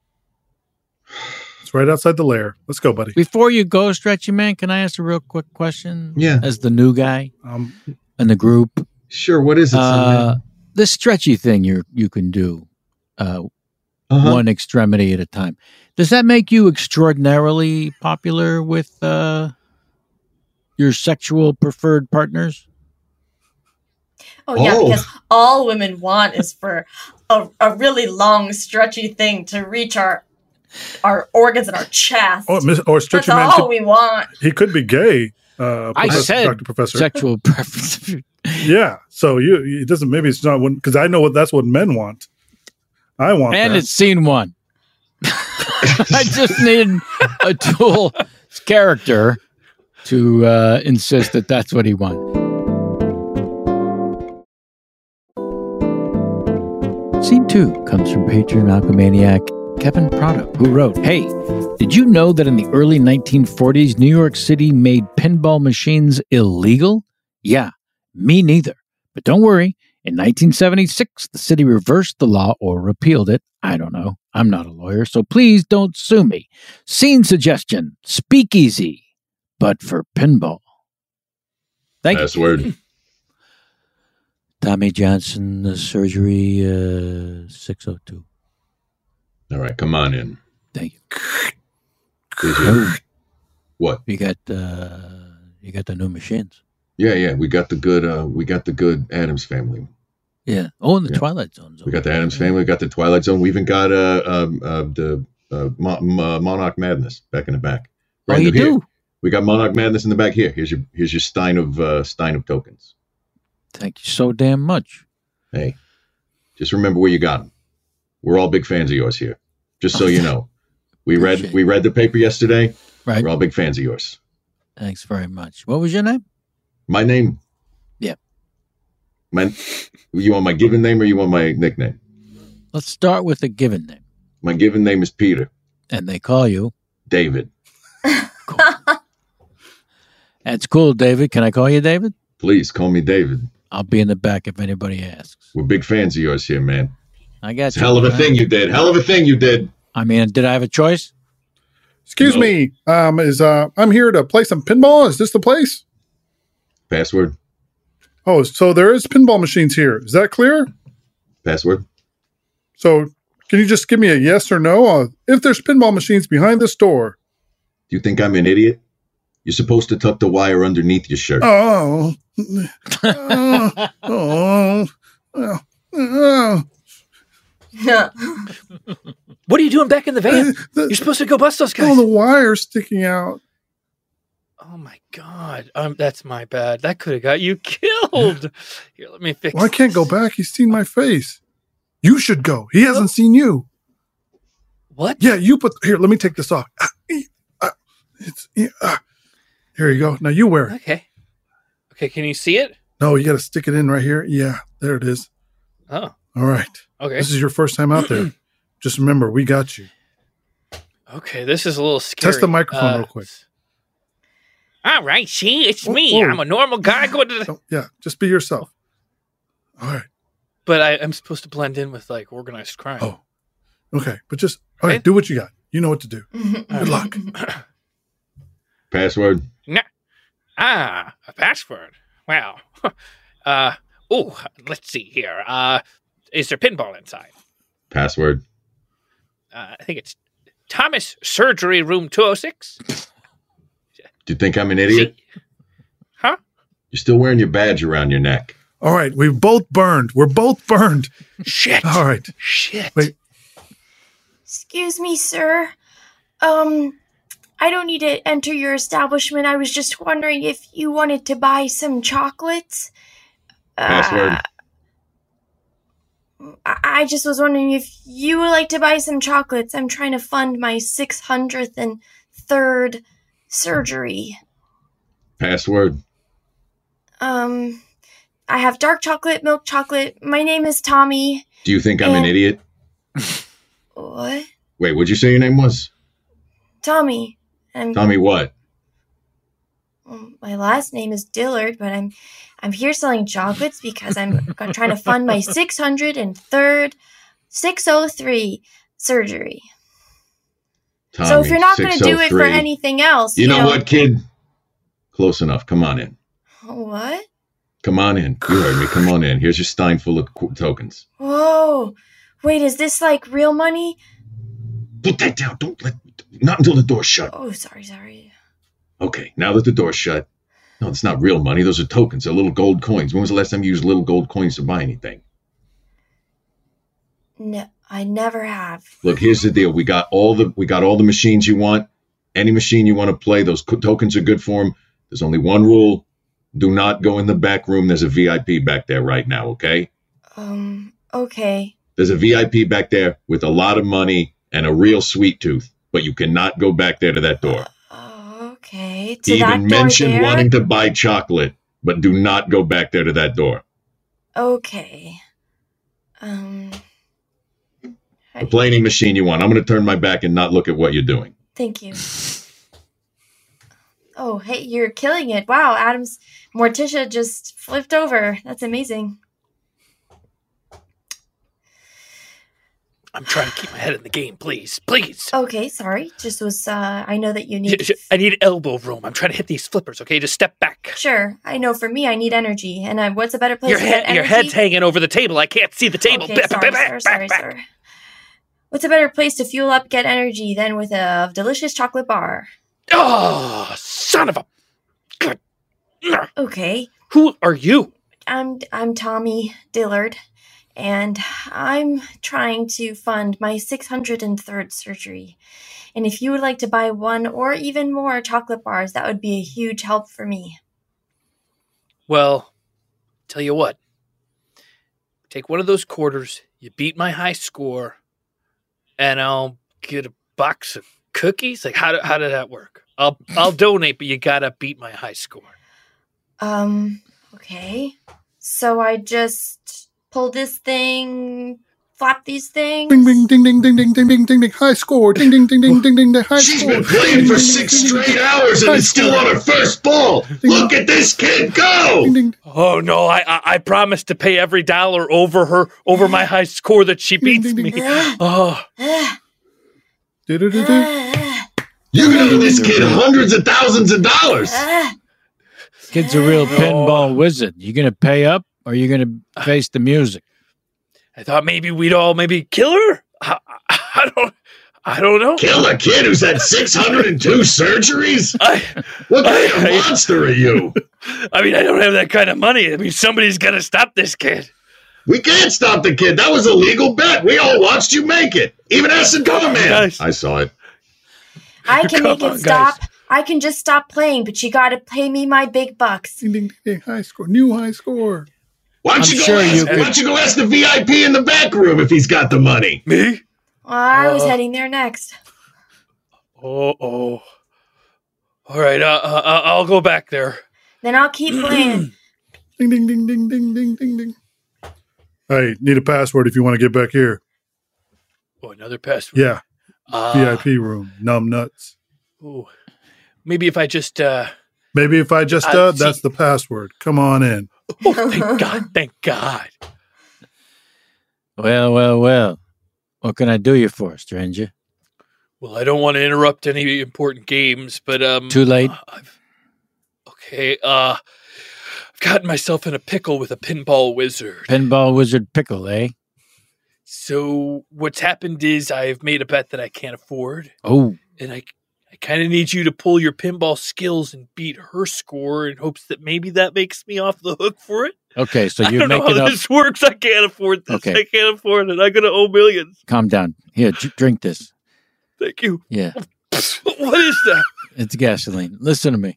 [SPEAKER 12] it's right outside the lair. Let's go, buddy.
[SPEAKER 8] Before you go, Stretchy Man, can I ask a real quick question?
[SPEAKER 11] Yeah.
[SPEAKER 8] As the new guy in the group.
[SPEAKER 11] Sure. What is it?
[SPEAKER 8] This stretchy thing you can do one extremity at a time. Does that make you extraordinarily popular with your sexual preferred partners?
[SPEAKER 10] Oh, yeah, because all women want is for a really long, stretchy thing to reach our organs in our chest.
[SPEAKER 12] Or Stretchy Man.
[SPEAKER 10] That's all we want.
[SPEAKER 12] He could be gay.
[SPEAKER 8] I said
[SPEAKER 12] Dr. Professor.
[SPEAKER 8] Sexual preference.
[SPEAKER 12] Yeah. So it doesn't. Maybe it's not one because I know that's what men want. I want
[SPEAKER 8] and
[SPEAKER 12] that.
[SPEAKER 8] it's scene one. I just need a dual character to insist that that's what he wants. Scene 2 comes from Patreon Alchemaniac Kevin Prado, who wrote, "Hey, did you know that in the early 1940s, New York City made pinball machines illegal? Yeah, me neither. But don't worry, In 1976, the city reversed the law or repealed it. I don't know. I'm not a lawyer, so please don't sue me. Scene suggestion, speakeasy, but for pinball. Thank you.
[SPEAKER 14] Password.
[SPEAKER 13] Tommy Johnson, surgery 602.
[SPEAKER 14] All right, come on in.
[SPEAKER 13] Thank you.
[SPEAKER 14] What?
[SPEAKER 13] You got the new machines.
[SPEAKER 14] Yeah, we got the good Addams Family.
[SPEAKER 13] Yeah. Oh, and the Twilight Zone.
[SPEAKER 14] We got the Addams Family. We got the Twilight Zone. We even got the Monarch Madness back in the back.
[SPEAKER 13] Right you do.
[SPEAKER 14] We got Monarch Madness in the back here. Here's your Stein of tokens.
[SPEAKER 13] Thank you so damn much.
[SPEAKER 14] Hey, just remember where you got them. We're all big fans of yours here. Just so you know, we read the paper yesterday.
[SPEAKER 13] Right.
[SPEAKER 14] We're all big fans of yours.
[SPEAKER 13] Thanks very much. What was your name?
[SPEAKER 14] My name?
[SPEAKER 13] Yeah.
[SPEAKER 14] You want my given name or you want my nickname?
[SPEAKER 13] Let's start with the given name.
[SPEAKER 14] My given name is Peter.
[SPEAKER 13] And they call you?
[SPEAKER 14] David.
[SPEAKER 13] Cool. That's cool, David. Can I call you David?
[SPEAKER 14] Please, call me David.
[SPEAKER 13] I'll be in the back if anybody asks.
[SPEAKER 14] We're big fans of yours here, man.
[SPEAKER 13] I got you.
[SPEAKER 14] Hell of a thing you did. Hell of a thing you did.
[SPEAKER 13] I mean, did I have a choice?
[SPEAKER 12] Excuse me. I'm here to play some pinball. Is this the place?
[SPEAKER 14] Password.
[SPEAKER 12] Oh, so there is pinball machines here. Is that clear?
[SPEAKER 14] Password.
[SPEAKER 12] So can you just give me a yes or no if there's pinball machines behind this door?
[SPEAKER 14] Do you think I'm an idiot? You're supposed to tuck the wire underneath your shirt.
[SPEAKER 12] Oh.
[SPEAKER 9] What are you doing back in the van? You're supposed to go bust those guys.
[SPEAKER 12] Oh, the wire's sticking out.
[SPEAKER 9] Oh my God. That's my bad. That could have got you killed. Here, let me fix
[SPEAKER 12] Well, I can't go back. He's seen my face. You should go. He hasn't seen you.
[SPEAKER 9] What?
[SPEAKER 12] Yeah, you put here. Let me take this off. Here you go. Now you wear it.
[SPEAKER 9] Okay. Can you see it?
[SPEAKER 12] No, you got to stick it in right here. Yeah, there it is.
[SPEAKER 9] Oh.
[SPEAKER 12] All right.
[SPEAKER 9] Okay.
[SPEAKER 12] This is your first time out there. Just remember, we got you.
[SPEAKER 9] Okay, this is a little scary.
[SPEAKER 12] Test the microphone real quick.
[SPEAKER 9] All right, see, it's me. I'm a normal guy going to the...
[SPEAKER 12] Yeah, just be yourself. All right.
[SPEAKER 9] But I'm supposed to blend in with, like, organized crime.
[SPEAKER 12] Oh, okay. But just, all right, do what you got. You know what to do. Good luck.
[SPEAKER 14] Password.
[SPEAKER 9] A password. Wow. Let's see here. Is there pinball inside?
[SPEAKER 14] Password.
[SPEAKER 9] I think it's Thomas Surgery Room 206.
[SPEAKER 14] Do you think I'm an idiot?
[SPEAKER 9] Huh?
[SPEAKER 14] You're still wearing your badge around your neck.
[SPEAKER 12] All right, we've both burned. We're both burned.
[SPEAKER 9] Shit.
[SPEAKER 12] All right.
[SPEAKER 9] Shit.
[SPEAKER 12] Wait.
[SPEAKER 10] Excuse me, sir. I don't need to enter your establishment. I was just wondering if you wanted to buy some chocolates.
[SPEAKER 14] Password.
[SPEAKER 10] I just was wondering if you would like to buy some chocolates. I'm trying to fund my 603rd surgery.
[SPEAKER 14] Password.
[SPEAKER 10] I have dark chocolate, milk chocolate. My name is Tommy.
[SPEAKER 14] Do you think I'm an idiot?
[SPEAKER 10] What?
[SPEAKER 14] Wait, what'd you say your name was?
[SPEAKER 10] Tommy.
[SPEAKER 14] Tommy what?
[SPEAKER 10] My last name is Dillard, but I'm here selling chocolates because I'm trying to fund my 603 surgery.
[SPEAKER 14] Tommy,
[SPEAKER 10] so if you're not going to do it for anything else,
[SPEAKER 14] you know what, kid? Close enough. Come on in.
[SPEAKER 10] What?
[SPEAKER 14] Come on in. You heard me. Come on in. Here's your stein full of tokens.
[SPEAKER 10] Whoa. Wait, is this like real money?
[SPEAKER 14] Put that down. Not until the door's shut.
[SPEAKER 10] Oh, sorry.
[SPEAKER 14] Okay, now that the door's shut. No, it's not real money. Those are tokens. They're little gold coins. When was the last time you used little gold coins to buy anything?
[SPEAKER 10] No, I never have.
[SPEAKER 14] Look, here's the deal. We got all the machines you want. Any machine you want to play, those tokens are good for them. There's only one rule. Do not go in the back room. There's a VIP back there right now, okay?
[SPEAKER 10] Okay.
[SPEAKER 14] There's a VIP back there with a lot of money and a real sweet tooth, but you cannot go back there to that door.
[SPEAKER 10] Okay.
[SPEAKER 14] He even mentioned wanting to buy chocolate, but do not go back there to that door.
[SPEAKER 10] Okay.
[SPEAKER 14] Play any machine you want. I'm going to turn my back and not look at what you're doing.
[SPEAKER 10] Thank you. Oh, hey, you're killing it. Wow, Morticia just flipped over. That's amazing.
[SPEAKER 9] I'm trying to keep my head in the game, please. Please.
[SPEAKER 10] Okay, sorry. Just was, I know that you need...
[SPEAKER 9] I need elbow room. I'm trying to hit these flippers, okay? Just step back.
[SPEAKER 10] Sure. I know for me, I need energy. And what's a better place to get energy?
[SPEAKER 9] Your head's hanging over the table. I can't see the table.
[SPEAKER 10] Okay, sorry. What's a better place to fuel up, get energy than with a delicious chocolate bar?
[SPEAKER 9] Oh, son of a...
[SPEAKER 10] Okay.
[SPEAKER 9] Who are you?
[SPEAKER 10] I'm Tommy Dillard, and I'm trying to fund my 603rd surgery. And if you would like to buy one or even more chocolate bars, that would be a huge help for me.
[SPEAKER 9] Well, tell you what. Take one of those quarters, you beat my high score, and I'll get a box of cookies? Like, how did that work? I'll donate, but you gotta beat my high score.
[SPEAKER 10] Okay. So I just pull this thing, flap these things.
[SPEAKER 12] Ding, ding, ding, ding, ding, ding, ding, ding, ding, ding, high score. Ding, ding, ding, ding, ding, ding, ding, high score.
[SPEAKER 14] She's been playing for 6 straight hours and is still on her first ball. Look at this kid go!
[SPEAKER 9] Oh, no, I promised to pay every dollar over my high score that she beats me. Oh.
[SPEAKER 14] You're going to owe this kid hundreds of thousands of dollars.
[SPEAKER 8] Kid's a real pinball wizard. You going to pay up or are you going to face the music?
[SPEAKER 9] I thought maybe we'd all kill her. I don't know.
[SPEAKER 14] Kill a kid who's had 602 surgeries? What kind of monster are you?
[SPEAKER 9] I mean, I don't have that kind of money. I mean, somebody's got to stop this kid.
[SPEAKER 14] We can't stop the kid. That was a legal bet. We all watched you make it. Even S&P Man. I saw it.
[SPEAKER 10] I can make it stop. I can just stop playing, but you gotta pay me my big bucks.
[SPEAKER 12] Ding, ding, ding, high score. New high score.
[SPEAKER 14] Why don't you go ask the VIP in the back room if he's got the money?
[SPEAKER 9] Me?
[SPEAKER 10] Well, I was heading there next.
[SPEAKER 9] Oh. All right, I'll go back there.
[SPEAKER 10] Then I'll keep playing.
[SPEAKER 12] Ding, ding, ding, ding, ding, ding, ding, ding. Hey, need a password if you want to get back here.
[SPEAKER 9] Oh, another password?
[SPEAKER 12] Yeah. VIP room. Numb nuts.
[SPEAKER 9] Ooh. Maybe if I just... that's
[SPEAKER 12] the password. Come on in.
[SPEAKER 9] Oh, thank God.
[SPEAKER 8] Well. What can I do you for, stranger?
[SPEAKER 9] Well, I don't want to interrupt any important games, but...
[SPEAKER 8] Too late?
[SPEAKER 9] I've gotten myself in a pickle with a pinball wizard.
[SPEAKER 8] Pinball wizard pickle, eh?
[SPEAKER 9] So what's happened is I've made a bet that I can't afford.
[SPEAKER 8] Oh.
[SPEAKER 9] And I kind of need you to pull your pinball skills and beat her score in hopes that maybe that makes me off the hook for it.
[SPEAKER 8] Okay, so you're
[SPEAKER 9] making up... I don't know how this works. I can't afford this. Okay. I can't afford it. I'm going to owe millions.
[SPEAKER 8] Calm down. Here, drink this.
[SPEAKER 9] Thank you.
[SPEAKER 8] Yeah.
[SPEAKER 9] What is that?
[SPEAKER 8] It's gasoline. Listen to me.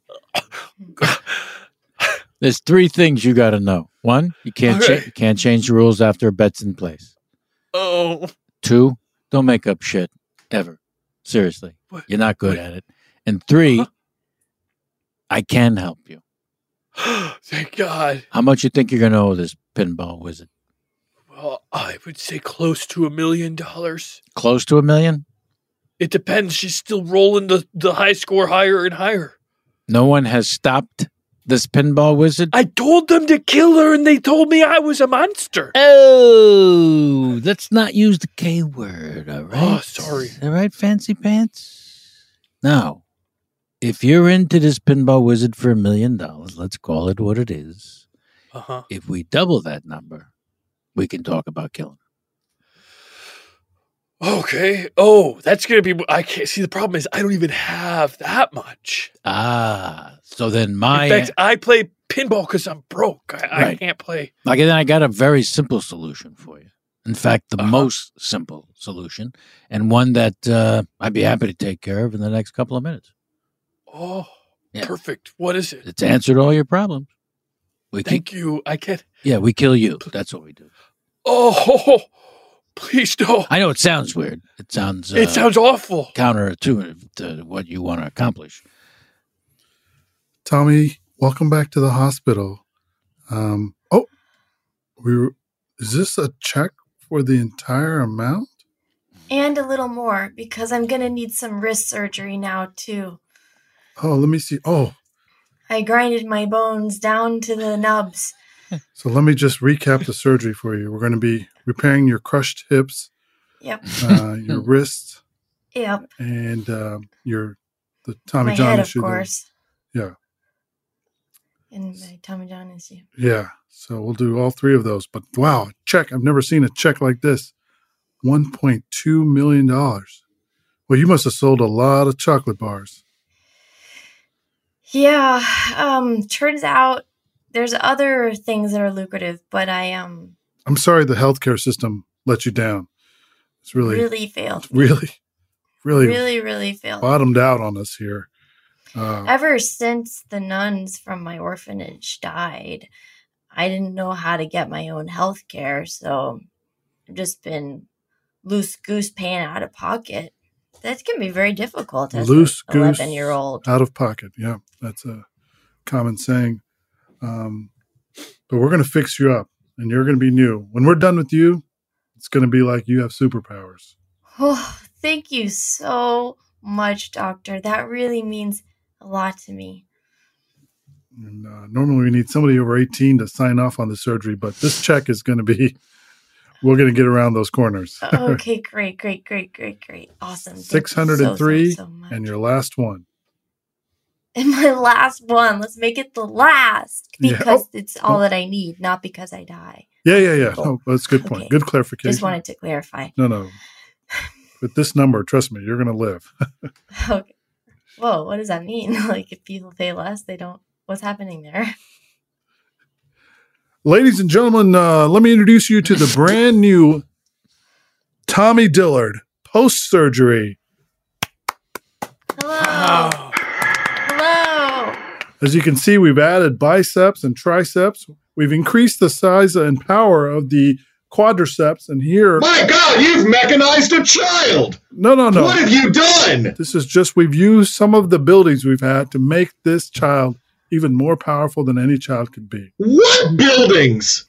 [SPEAKER 8] There's 3 things you got to know. 1, you can't change the rules after a bet's in place.
[SPEAKER 9] Oh.
[SPEAKER 8] 2, don't make up shit ever. Seriously, you're not good at it. And 3, I can help you.
[SPEAKER 9] Thank God.
[SPEAKER 8] How much you think you're going to owe this pinball wizard?
[SPEAKER 9] Well, I would say close to $1 million.
[SPEAKER 8] Close to $1 million?
[SPEAKER 9] It depends. She's still rolling the high score higher and higher.
[SPEAKER 8] No one has stopped this pinball wizard?
[SPEAKER 9] I told them to kill her, and they told me I was a monster.
[SPEAKER 8] Oh, let's not use the K word, all right?
[SPEAKER 9] Oh, sorry.
[SPEAKER 8] All right, fancy pants? Now, if you're into this pinball wizard for $1 million, let's call it what it is.
[SPEAKER 9] Uh-huh.
[SPEAKER 8] If we double that number, we can talk about killing her.
[SPEAKER 9] Okay. Oh, that's going to be... I can't see. The problem is I don't even have that much.
[SPEAKER 8] So then
[SPEAKER 9] In fact, I play pinball because I'm broke. I can't play.
[SPEAKER 8] Like, then I got a very simple solution for you. In fact, the most simple solution, and one that I'd be happy to take care of in the next couple of minutes.
[SPEAKER 9] Oh, yeah. Perfect. What is it?
[SPEAKER 8] It's answered all your problems.
[SPEAKER 9] Thank you. I can't...
[SPEAKER 8] Yeah, we kill you. That's what we do.
[SPEAKER 9] Oh, please don't.
[SPEAKER 8] I know it sounds weird. It sounds
[SPEAKER 9] awful.
[SPEAKER 8] Counterintuitive to what you want to accomplish.
[SPEAKER 12] Tommy, welcome back to the hospital. Is this a check for the entire amount?
[SPEAKER 10] And a little more, because I'm going to need some wrist surgery now, too.
[SPEAKER 12] Oh, let me see. Oh.
[SPEAKER 10] I grinded my bones down to the nubs.
[SPEAKER 12] So let me just recap the surgery for you. We're going to be repairing your crushed hips,
[SPEAKER 10] Yep.
[SPEAKER 12] Your wrist.
[SPEAKER 10] Yep.
[SPEAKER 12] And the Tommy
[SPEAKER 10] my
[SPEAKER 12] John
[SPEAKER 10] head,
[SPEAKER 12] issue.
[SPEAKER 10] of course.
[SPEAKER 12] Yeah.
[SPEAKER 10] And my Tommy John issue.
[SPEAKER 12] Yeah. So we'll do all 3 of those. But wow, check. I've never seen a check like this. $1.2 million. Well, you must have sold a lot of chocolate bars.
[SPEAKER 10] Yeah. Turns out there's other things that are lucrative, but I'm
[SPEAKER 12] sorry the healthcare system let you down. It's
[SPEAKER 10] really failed.
[SPEAKER 12] Really
[SPEAKER 10] failed.
[SPEAKER 12] Bottomed out on us here.
[SPEAKER 10] Ever since the nuns from my orphanage died, I didn't know how to get my own health care, so I've just been loose goose paying out of pocket. That can be very difficult as an 11-year-old.
[SPEAKER 12] Out of pocket. Yeah, that's a common saying. But we're going to fix you up, and you're going to be new. When we're done with you, it's going to be like you have superpowers.
[SPEAKER 10] Oh, thank you so much, Doctor. That really means a lot to me.
[SPEAKER 12] And, normally we need somebody over 18 to sign off on the surgery, but this check is going to be, we're going to get around those corners.
[SPEAKER 10] Okay, great. Awesome.
[SPEAKER 12] 603
[SPEAKER 10] so much.
[SPEAKER 12] And your last one.
[SPEAKER 10] And my last one. Let's make it the last because it's all that I need, not because I die.
[SPEAKER 12] Yeah. Oh, that's a good point.
[SPEAKER 10] Okay.
[SPEAKER 12] Good clarification.
[SPEAKER 10] Just wanted to clarify.
[SPEAKER 12] No. With this number, trust me, you're going to live.
[SPEAKER 10] Okay. Whoa, what does that mean? Like if people pay less, they don't. What's happening there?
[SPEAKER 12] Ladies and gentlemen, let me introduce you to the brand new Tommy Dillard post-surgery.
[SPEAKER 10] Hello.
[SPEAKER 12] As you can see, we've added biceps and triceps. We've increased the size and power of the quadriceps. And here...
[SPEAKER 14] My God, you've mechanized a child!
[SPEAKER 12] No.
[SPEAKER 14] What have you done?
[SPEAKER 12] This is just, we've used some of the buildings we've had to make this child even more powerful than any child could be.
[SPEAKER 14] What buildings?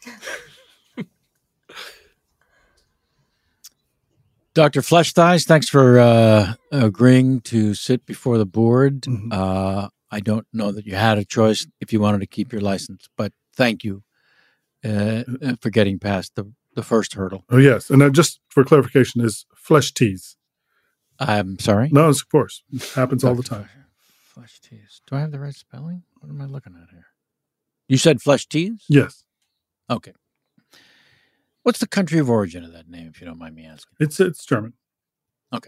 [SPEAKER 8] Dr. Flesh Thighs, thanks for agreeing to sit before the board. Mm-hmm. I don't know that you had a choice if you wanted to keep your license, but thank you for getting past the first hurdle.
[SPEAKER 12] Oh, yes. And just for clarification, is Flesh Tease.
[SPEAKER 8] I'm sorry?
[SPEAKER 12] No, of course. It happens all the time.
[SPEAKER 8] Flesh Tease. Do I have the right spelling? What am I looking at here? You said Flesh Tease?
[SPEAKER 12] Yes.
[SPEAKER 8] Okay. What's the country of origin of that name, if you don't mind me asking?
[SPEAKER 12] It's German.
[SPEAKER 8] Okay.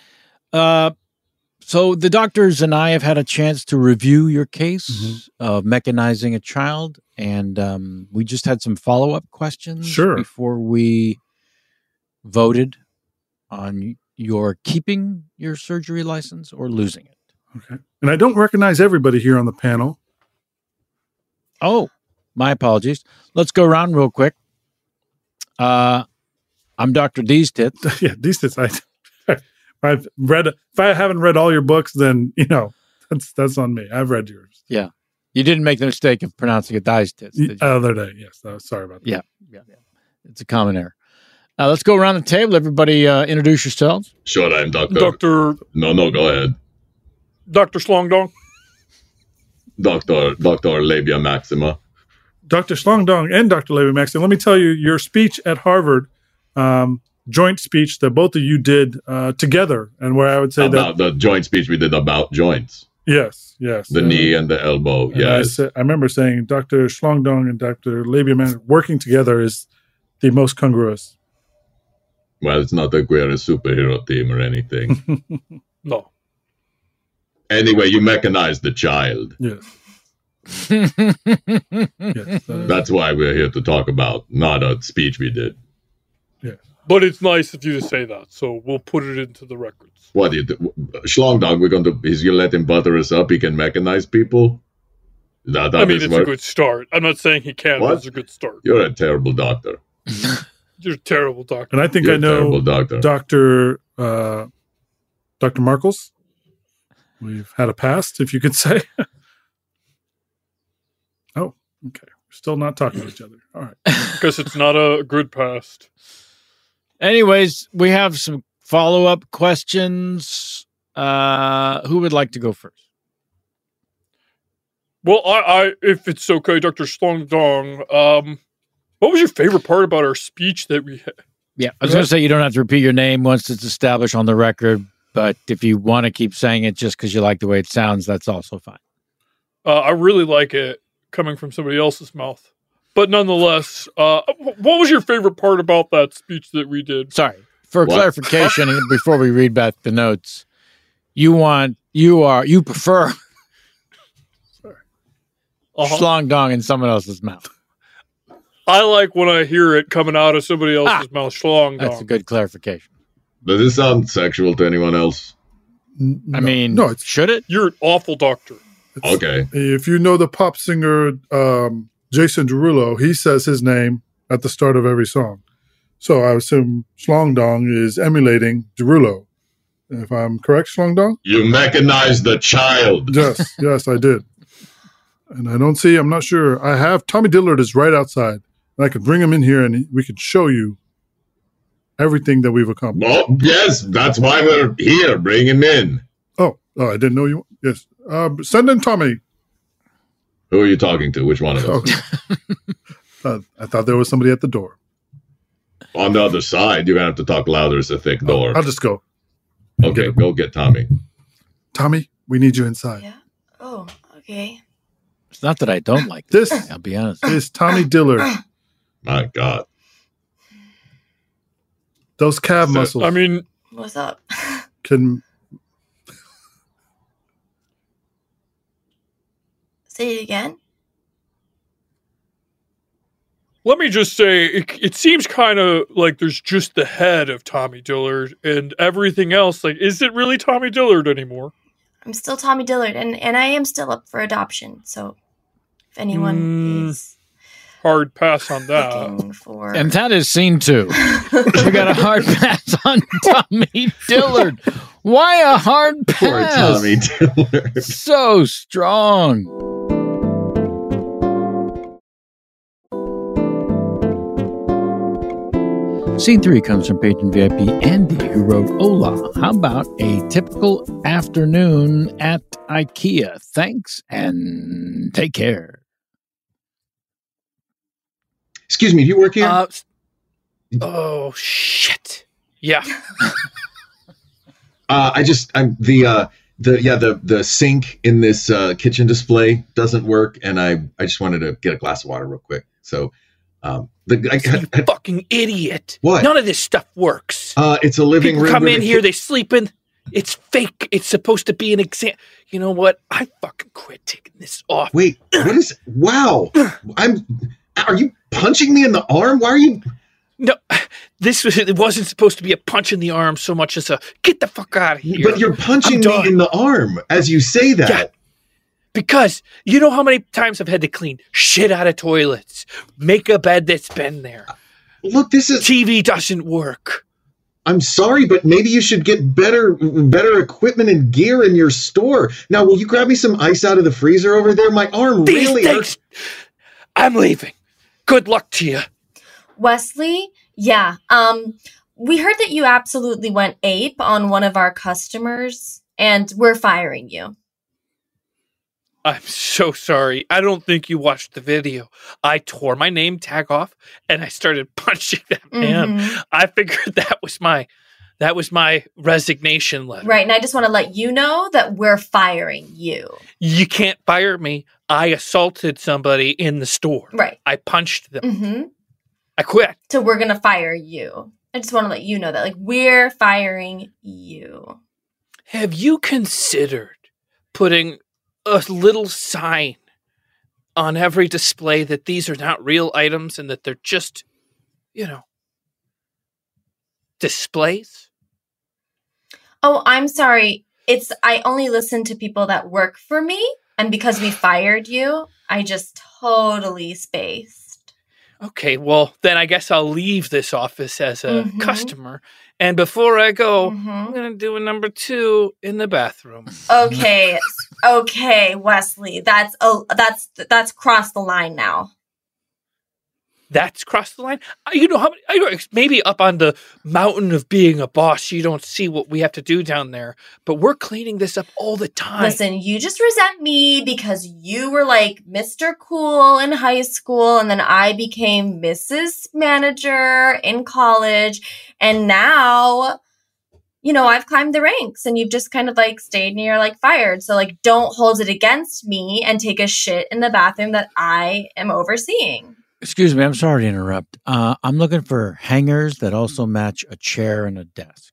[SPEAKER 8] So the doctors and I have had a chance to review your case of mechanizing a child, and we just had some follow-up questions before we voted on your keeping your surgery license or losing it.
[SPEAKER 12] Okay. And I don't recognize everybody here on the panel.
[SPEAKER 8] Oh, my apologies. Let's go around real quick. I'm Dr. D's Tits.
[SPEAKER 12] Yeah, D's Tits. I've read. If I haven't read all your books, then that's on me. I've read yours.
[SPEAKER 8] Yeah, you didn't make the mistake of pronouncing it D's Tits. Did you?
[SPEAKER 12] Other day, yes. Sorry about that.
[SPEAKER 8] Yeah. It's a common error. Let's go around the table. Everybody, introduce yourselves.
[SPEAKER 14] Sure, I'm Doctor. No, go ahead.
[SPEAKER 9] Dr. Schlongdong.
[SPEAKER 14] Dr. Labia Maxima.
[SPEAKER 12] Dr. Schlongdong and Dr. Labia Maxima. Let me tell you, your speech at Harvard. Joint speech that both of you did together, and where I would say
[SPEAKER 14] about the joint speech we did about joints.
[SPEAKER 12] Yes.
[SPEAKER 14] The knee and the elbow. Yes.
[SPEAKER 12] I remember saying Dr. Schlongdong and Dr. Labia Maxima working together is the most congruous.
[SPEAKER 14] Well, it's not that we're a superhero team or anything.
[SPEAKER 9] No.
[SPEAKER 14] Anyway, you mechanized the child.
[SPEAKER 12] Yes.
[SPEAKER 14] That's why we're here to talk about, not a speech we did.
[SPEAKER 12] Yes.
[SPEAKER 9] But it's nice of you to say that, so we'll put it into the records.
[SPEAKER 14] What do you do? Schlongdong, he's going to let him butter us up? He can mechanize people?
[SPEAKER 9] It's a good start. I'm not saying he can, but it's a good start.
[SPEAKER 14] You're a terrible doctor.
[SPEAKER 9] You're a terrible doctor.
[SPEAKER 12] And I think I know Dr. Markles. We've had a past, if you could say. Oh, okay. We're still not talking to each other. All right.
[SPEAKER 9] Because it's not a good past.
[SPEAKER 8] Anyways, we have some follow-up questions. Who would like to go first?
[SPEAKER 9] Well, I if it's okay, Dr. Schlongdong, what was your favorite part about our speech that we had?
[SPEAKER 8] Yeah, I was going to say you don't have to repeat your name once it's established on the record, but if you want to keep saying it just because you like the way it sounds, that's also fine.
[SPEAKER 15] I really like it coming from somebody else's mouth. But nonetheless, what was your favorite part about that speech that we did?
[SPEAKER 8] Sorry, for clarification, before we read back the notes, you prefer schlong dong in someone else's mouth.
[SPEAKER 15] I like when I hear it coming out of somebody else's mouth. Schlong dong.
[SPEAKER 8] That's a good clarification.
[SPEAKER 14] Does this sound sexual to anyone else?
[SPEAKER 8] I mean, no, should it?
[SPEAKER 15] You're an awful doctor.
[SPEAKER 14] Okay.
[SPEAKER 12] If you know the pop singer Jason Derulo, he says his name at the start of every song. So I assume Schlong Dong is emulating Derulo. If I'm correct, Schlong Dong?
[SPEAKER 14] You mechanized the child.
[SPEAKER 12] Yes, I did. And I'm not sure. I have Tommy Dillard is right outside. And I could bring him in here and we could show you everything that we've accomplished.
[SPEAKER 14] Well, yes, that's why we're here. Bring him in.
[SPEAKER 12] Oh, I didn't know you. Yes. Send in Tommy.
[SPEAKER 14] Who are you talking to? Which one of us?
[SPEAKER 12] I thought there was somebody at the door.
[SPEAKER 14] On the other side, you're going to have to talk louder. It's a thick door.
[SPEAKER 12] I'll just go.
[SPEAKER 14] Okay, go get Tommy.
[SPEAKER 12] Tommy, we need you inside.
[SPEAKER 10] Yeah. Oh, okay.
[SPEAKER 8] It's not that I don't like this. I'll be honest.
[SPEAKER 12] It's Tommy Dillard.
[SPEAKER 14] My God.
[SPEAKER 12] Those calf muscles.
[SPEAKER 15] I mean,
[SPEAKER 10] what's up?
[SPEAKER 12] Can
[SPEAKER 10] say it again?
[SPEAKER 15] Let me just say, it seems kind of like there's just the head of Tommy Dillard and everything else. Like, is it really Tommy Dillard anymore?
[SPEAKER 10] I'm still Tommy Dillard, and I am still up for adoption. So, if anyone is
[SPEAKER 15] hard pass on that,
[SPEAKER 8] and that is scene 2. We got a hard pass on Tommy Dillard. Why a hard pass?
[SPEAKER 14] Poor Tommy Dillard.
[SPEAKER 8] So strong. Scene 3 comes from patron VIP Andy, who wrote, "Hola, how about a typical afternoon at IKEA? Thanks and take care."
[SPEAKER 14] Excuse me, do you work here?
[SPEAKER 9] Oh shit! Yeah.
[SPEAKER 14] The sink in this kitchen display doesn't work, and I just wanted to get a glass of water real quick. So,
[SPEAKER 9] you fucking idiot!
[SPEAKER 14] What?
[SPEAKER 9] None of this stuff works.
[SPEAKER 14] It's a living
[SPEAKER 9] People
[SPEAKER 14] room.
[SPEAKER 9] come in here, they sleep in. It's fake. It's supposed to be an exam. You know what? I fucking quit taking this off.
[SPEAKER 14] Wait, what is? Wow, Are you punching me in the arm? Why are you?
[SPEAKER 9] No, it wasn't supposed to be a punch in the arm so much as a get the fuck out of here.
[SPEAKER 14] But you're punching me in the arm as you say that.
[SPEAKER 9] Yeah, because you know how many times I've had to clean shit out of toilets, make a bed that's been there.
[SPEAKER 14] Look, this is
[SPEAKER 9] TV doesn't work.
[SPEAKER 14] I'm sorry, but maybe you should get better equipment and gear in your store. Now, will you grab me some ice out of the freezer over there? My arm really hurts.
[SPEAKER 9] I'm leaving. Good luck to you.
[SPEAKER 10] Wesley, yeah. We heard that you absolutely went ape on one of our customers, and we're firing you.
[SPEAKER 9] I'm so sorry. I don't think you watched the video. I tore my name tag off, and I started punching that man.
[SPEAKER 10] Mm-hmm.
[SPEAKER 9] I figured that was my resignation letter.
[SPEAKER 10] Right, and I just want to let you know that we're firing you.
[SPEAKER 9] You can't fire me. I assaulted somebody in the store.
[SPEAKER 10] Right.
[SPEAKER 9] I punched them.
[SPEAKER 10] Mm-hmm.
[SPEAKER 9] I quit.
[SPEAKER 10] So we're going to fire you. I just want to let you know that, like, we're firing you.
[SPEAKER 9] Have you considered putting a little sign on every display that these are not real items and that they're just, displays?
[SPEAKER 10] Oh, I'm sorry. I only listen to people that work for me. And because we fired you, I just totally spaced.
[SPEAKER 9] Okay, well, then I guess I'll leave this office as a customer. And before I go, I'm going to do a number 2 in the bathroom.
[SPEAKER 10] Okay, Wesley. That's crossed the line now.
[SPEAKER 9] That's crossed the line. You know how many? Maybe up on the mountain of being a boss, you don't see what we have to do down there. But we're cleaning this up all the time.
[SPEAKER 10] Listen, you just resent me because you were like Mr. Cool in high school, and then I became Mrs. Manager in college, and now, you know, I've climbed the ranks, and you've just kind of like stayed and you're like fired. So like, don't hold it against me and take a shit in the bathroom that I am overseeing.
[SPEAKER 8] Excuse me, I'm sorry to interrupt. I'm looking for hangers that also match a chair and a desk.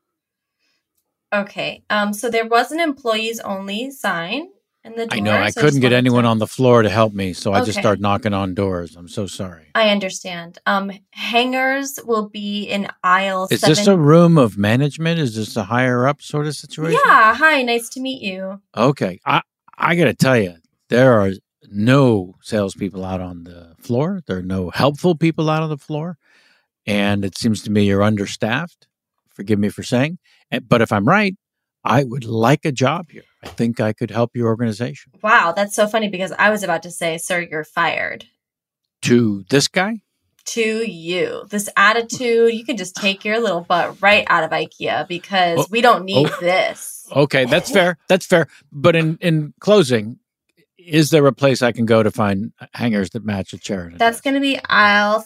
[SPEAKER 10] Okay. So there was an employees only sign in the door.
[SPEAKER 8] I know. I
[SPEAKER 10] so
[SPEAKER 8] couldn't get anyone
[SPEAKER 10] to...
[SPEAKER 8] on the floor to help me, so I just
[SPEAKER 10] Okay.
[SPEAKER 8] started knocking on doors. I'm so sorry.
[SPEAKER 10] I understand. Hangers will be in aisle
[SPEAKER 8] Is
[SPEAKER 10] 7.
[SPEAKER 8] this a room of management? Is this a higher up sort of situation?
[SPEAKER 10] Yeah. Hi. Nice to meet you.
[SPEAKER 8] Okay. I got to tell you, there are no salespeople out on the floor. There are no helpful people out on the floor. And it seems to me you're understaffed. Forgive me for saying. But if I'm right, I would like a job here. I think I could help your organization.
[SPEAKER 10] Wow. That's so funny because I was about to say, sir, you're fired.
[SPEAKER 8] To this guy?
[SPEAKER 10] To you. This attitude, you can just take your little butt right out of IKEA because we don't need this.
[SPEAKER 8] Okay, that's fair. That's fair. But in closing, is there a place I can go to find hangers that match a chair?
[SPEAKER 10] That's going to be aisle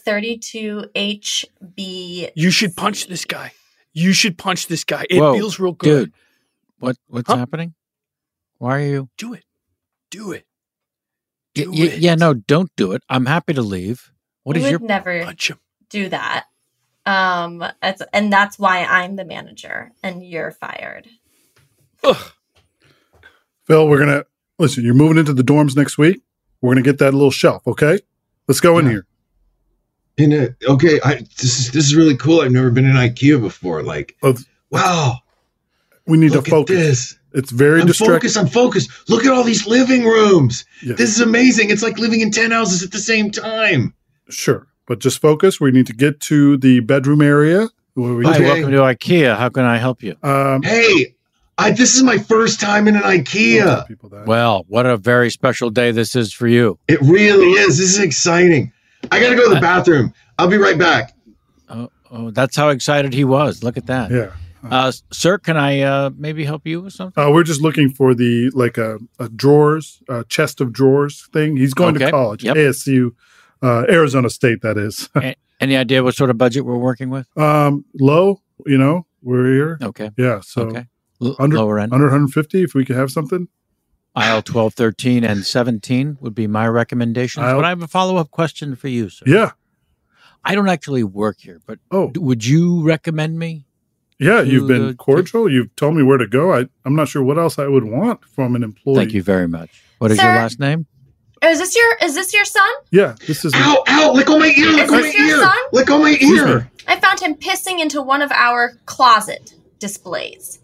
[SPEAKER 10] 32HB.
[SPEAKER 9] You should punch this guy. You should punch this guy. It
[SPEAKER 8] Whoa,
[SPEAKER 9] feels real good.
[SPEAKER 8] Dude, what's happening? Why are you?
[SPEAKER 9] Do it. Do it.
[SPEAKER 8] Yeah, no, don't do it. I'm happy to leave. What is your
[SPEAKER 10] never
[SPEAKER 9] punch him?
[SPEAKER 10] Do that. And that's why I'm the manager and you're fired.
[SPEAKER 12] Phil, we're gonna listen. You're moving into the dorms next week. We're gonna get that little shelf. Okay, let's go in here.
[SPEAKER 14] Okay, this is really cool. I've never been in IKEA before. Like, wow.
[SPEAKER 12] We need
[SPEAKER 14] Look
[SPEAKER 12] to focus.
[SPEAKER 14] At this.
[SPEAKER 12] It's very distracting.
[SPEAKER 14] I'm focused. Look at all these living rooms.
[SPEAKER 12] Yes.
[SPEAKER 14] This is amazing. It's like living in 10 houses at the same time.
[SPEAKER 12] Sure, but just focus. We need to get to the bedroom area.
[SPEAKER 8] Hi, welcome to IKEA. How can I help you?
[SPEAKER 14] Hey, this is my first time in an IKEA.
[SPEAKER 8] Well, what a very special day this is for you.
[SPEAKER 14] It really is. This is exciting. I got to go to the bathroom. I'll be right back.
[SPEAKER 8] Oh, that's how excited he was. Look at that.
[SPEAKER 12] Yeah.
[SPEAKER 8] Sir, can I maybe help you with something?
[SPEAKER 12] We're just looking for a drawers, chest of drawers thing. He's going to college, ASU, Arizona State, that is.
[SPEAKER 8] Any idea what sort of budget we're working with?
[SPEAKER 12] Low, we're here.
[SPEAKER 8] Okay.
[SPEAKER 12] Yeah, so
[SPEAKER 8] okay.
[SPEAKER 12] Lower end. Under 150, if we could have something.
[SPEAKER 8] Aisle 12, 13, and 17 would be my recommendations. But I have a follow-up question for you, sir.
[SPEAKER 12] Yeah.
[SPEAKER 8] I don't actually work here, but would you recommend me?
[SPEAKER 12] Yeah, you've been cordial. You've told me where to go. I'm not sure what else I would want from an employee.
[SPEAKER 8] Thank you very much. What is your last name?
[SPEAKER 10] Is this your son?
[SPEAKER 12] Yeah, this is.
[SPEAKER 14] Ow! Lick on my ear! Lick on my ear! Lick on my ear!
[SPEAKER 10] I found him pissing into one of our closet displays.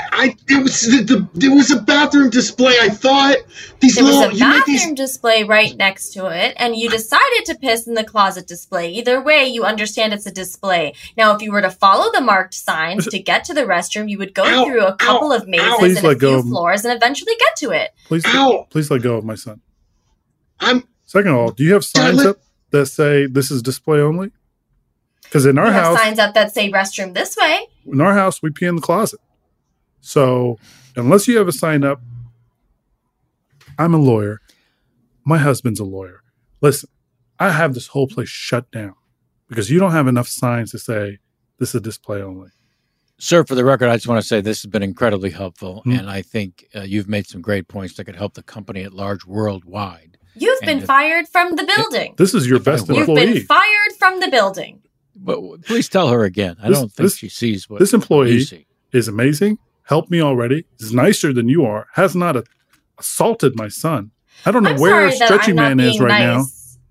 [SPEAKER 14] It was a bathroom display. I thought
[SPEAKER 10] there was a bathroom display right next to it, and you decided to piss in the closet display. Either way, you understand it's a display. Now, if you were to follow the marked signs to get to the restroom, you would go through a couple of mazes and a few floors and eventually get to it.
[SPEAKER 12] Please let go of my son. Second of all, do you have signs up that say this is display only? Because in our house,
[SPEAKER 10] signs up that say restroom this way.
[SPEAKER 12] In our house, we pee in the closet. So unless you have a sign up, I'm a lawyer. My husband's a lawyer. Listen, I have this whole place shut down because you don't have enough signs to say this is a display only.
[SPEAKER 8] Sir, for the record, I just want to say this has been incredibly helpful, and I think you've made some great points that could help the company at large worldwide.
[SPEAKER 10] You've been fired from the building.
[SPEAKER 12] This is your best employee.
[SPEAKER 10] You've been fired from the building.
[SPEAKER 8] But please tell her again. I don't think she sees what
[SPEAKER 12] this employee
[SPEAKER 8] you see.
[SPEAKER 12] Is amazing. Helped me already. Is nicer than you are. Has not assaulted my son. I don't know where Stretchy Man is right now.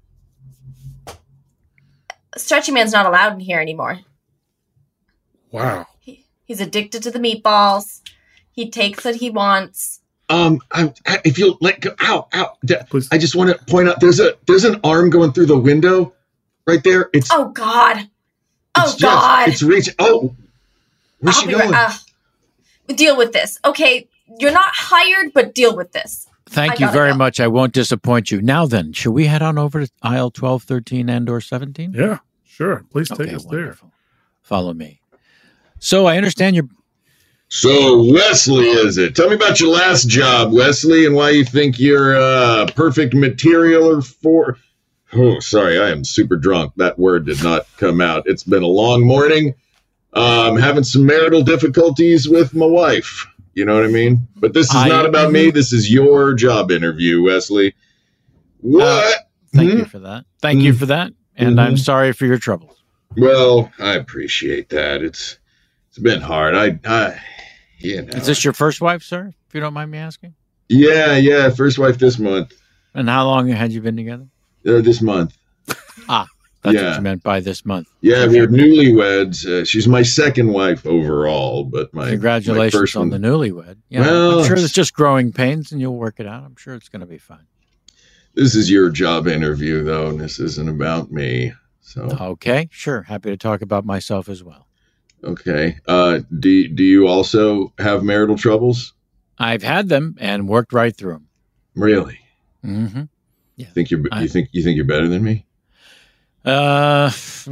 [SPEAKER 10] Stretchy Man's not allowed in here anymore.
[SPEAKER 12] Wow.
[SPEAKER 10] He's addicted to the meatballs. He takes what he wants.
[SPEAKER 14] If you'll let go, ow! I just want to point out there's an arm going through the window, right there. It's
[SPEAKER 10] oh God. God.
[SPEAKER 14] It's reaching. Oh, where's she going?
[SPEAKER 10] Deal with this, okay? You're not hired, but deal with this.
[SPEAKER 8] Thank you very much. I won't disappoint you. Now then, should we head on over to aisle 12, 13, and or 17?
[SPEAKER 12] Yeah, sure. Please take us wonderful.
[SPEAKER 8] There. Follow me. So I understand you're...
[SPEAKER 14] So Wesley, is it? Tell me about your last job, Wesley, and why you think you're perfect material for... Oh, sorry, I am super drunk. That word did not come out. It's been a long morning. Having some marital difficulties with my wife. You know what I mean? But this is not about me. This is your job interview, Wesley. What?
[SPEAKER 8] Thank you for that. Thank you for that. And I'm sorry for your troubles.
[SPEAKER 14] Well, I appreciate that. It's been hard.
[SPEAKER 8] Is this your first wife, sir? If you don't mind me asking.
[SPEAKER 14] Yeah. First wife this month.
[SPEAKER 8] And how long had you been together?
[SPEAKER 14] This month.
[SPEAKER 8] That's what you meant by this month.
[SPEAKER 14] Yeah, we're newlyweds. She's my second wife overall, but
[SPEAKER 8] congratulations
[SPEAKER 14] my first
[SPEAKER 8] on
[SPEAKER 14] one.
[SPEAKER 8] the newlywed. Yeah,
[SPEAKER 14] well,
[SPEAKER 8] I'm sure it's just growing pains, and you'll work it out. I'm sure it's going to be fine.
[SPEAKER 14] This is your job interview, though, and this isn't about me. So
[SPEAKER 8] okay, sure. Happy to talk about myself as well.
[SPEAKER 14] Okay. Do you also have marital troubles?
[SPEAKER 8] I've had them and worked right through them.
[SPEAKER 14] Really?
[SPEAKER 8] Mm-hmm.
[SPEAKER 14] Yeah. You think you're better than me?
[SPEAKER 8] That's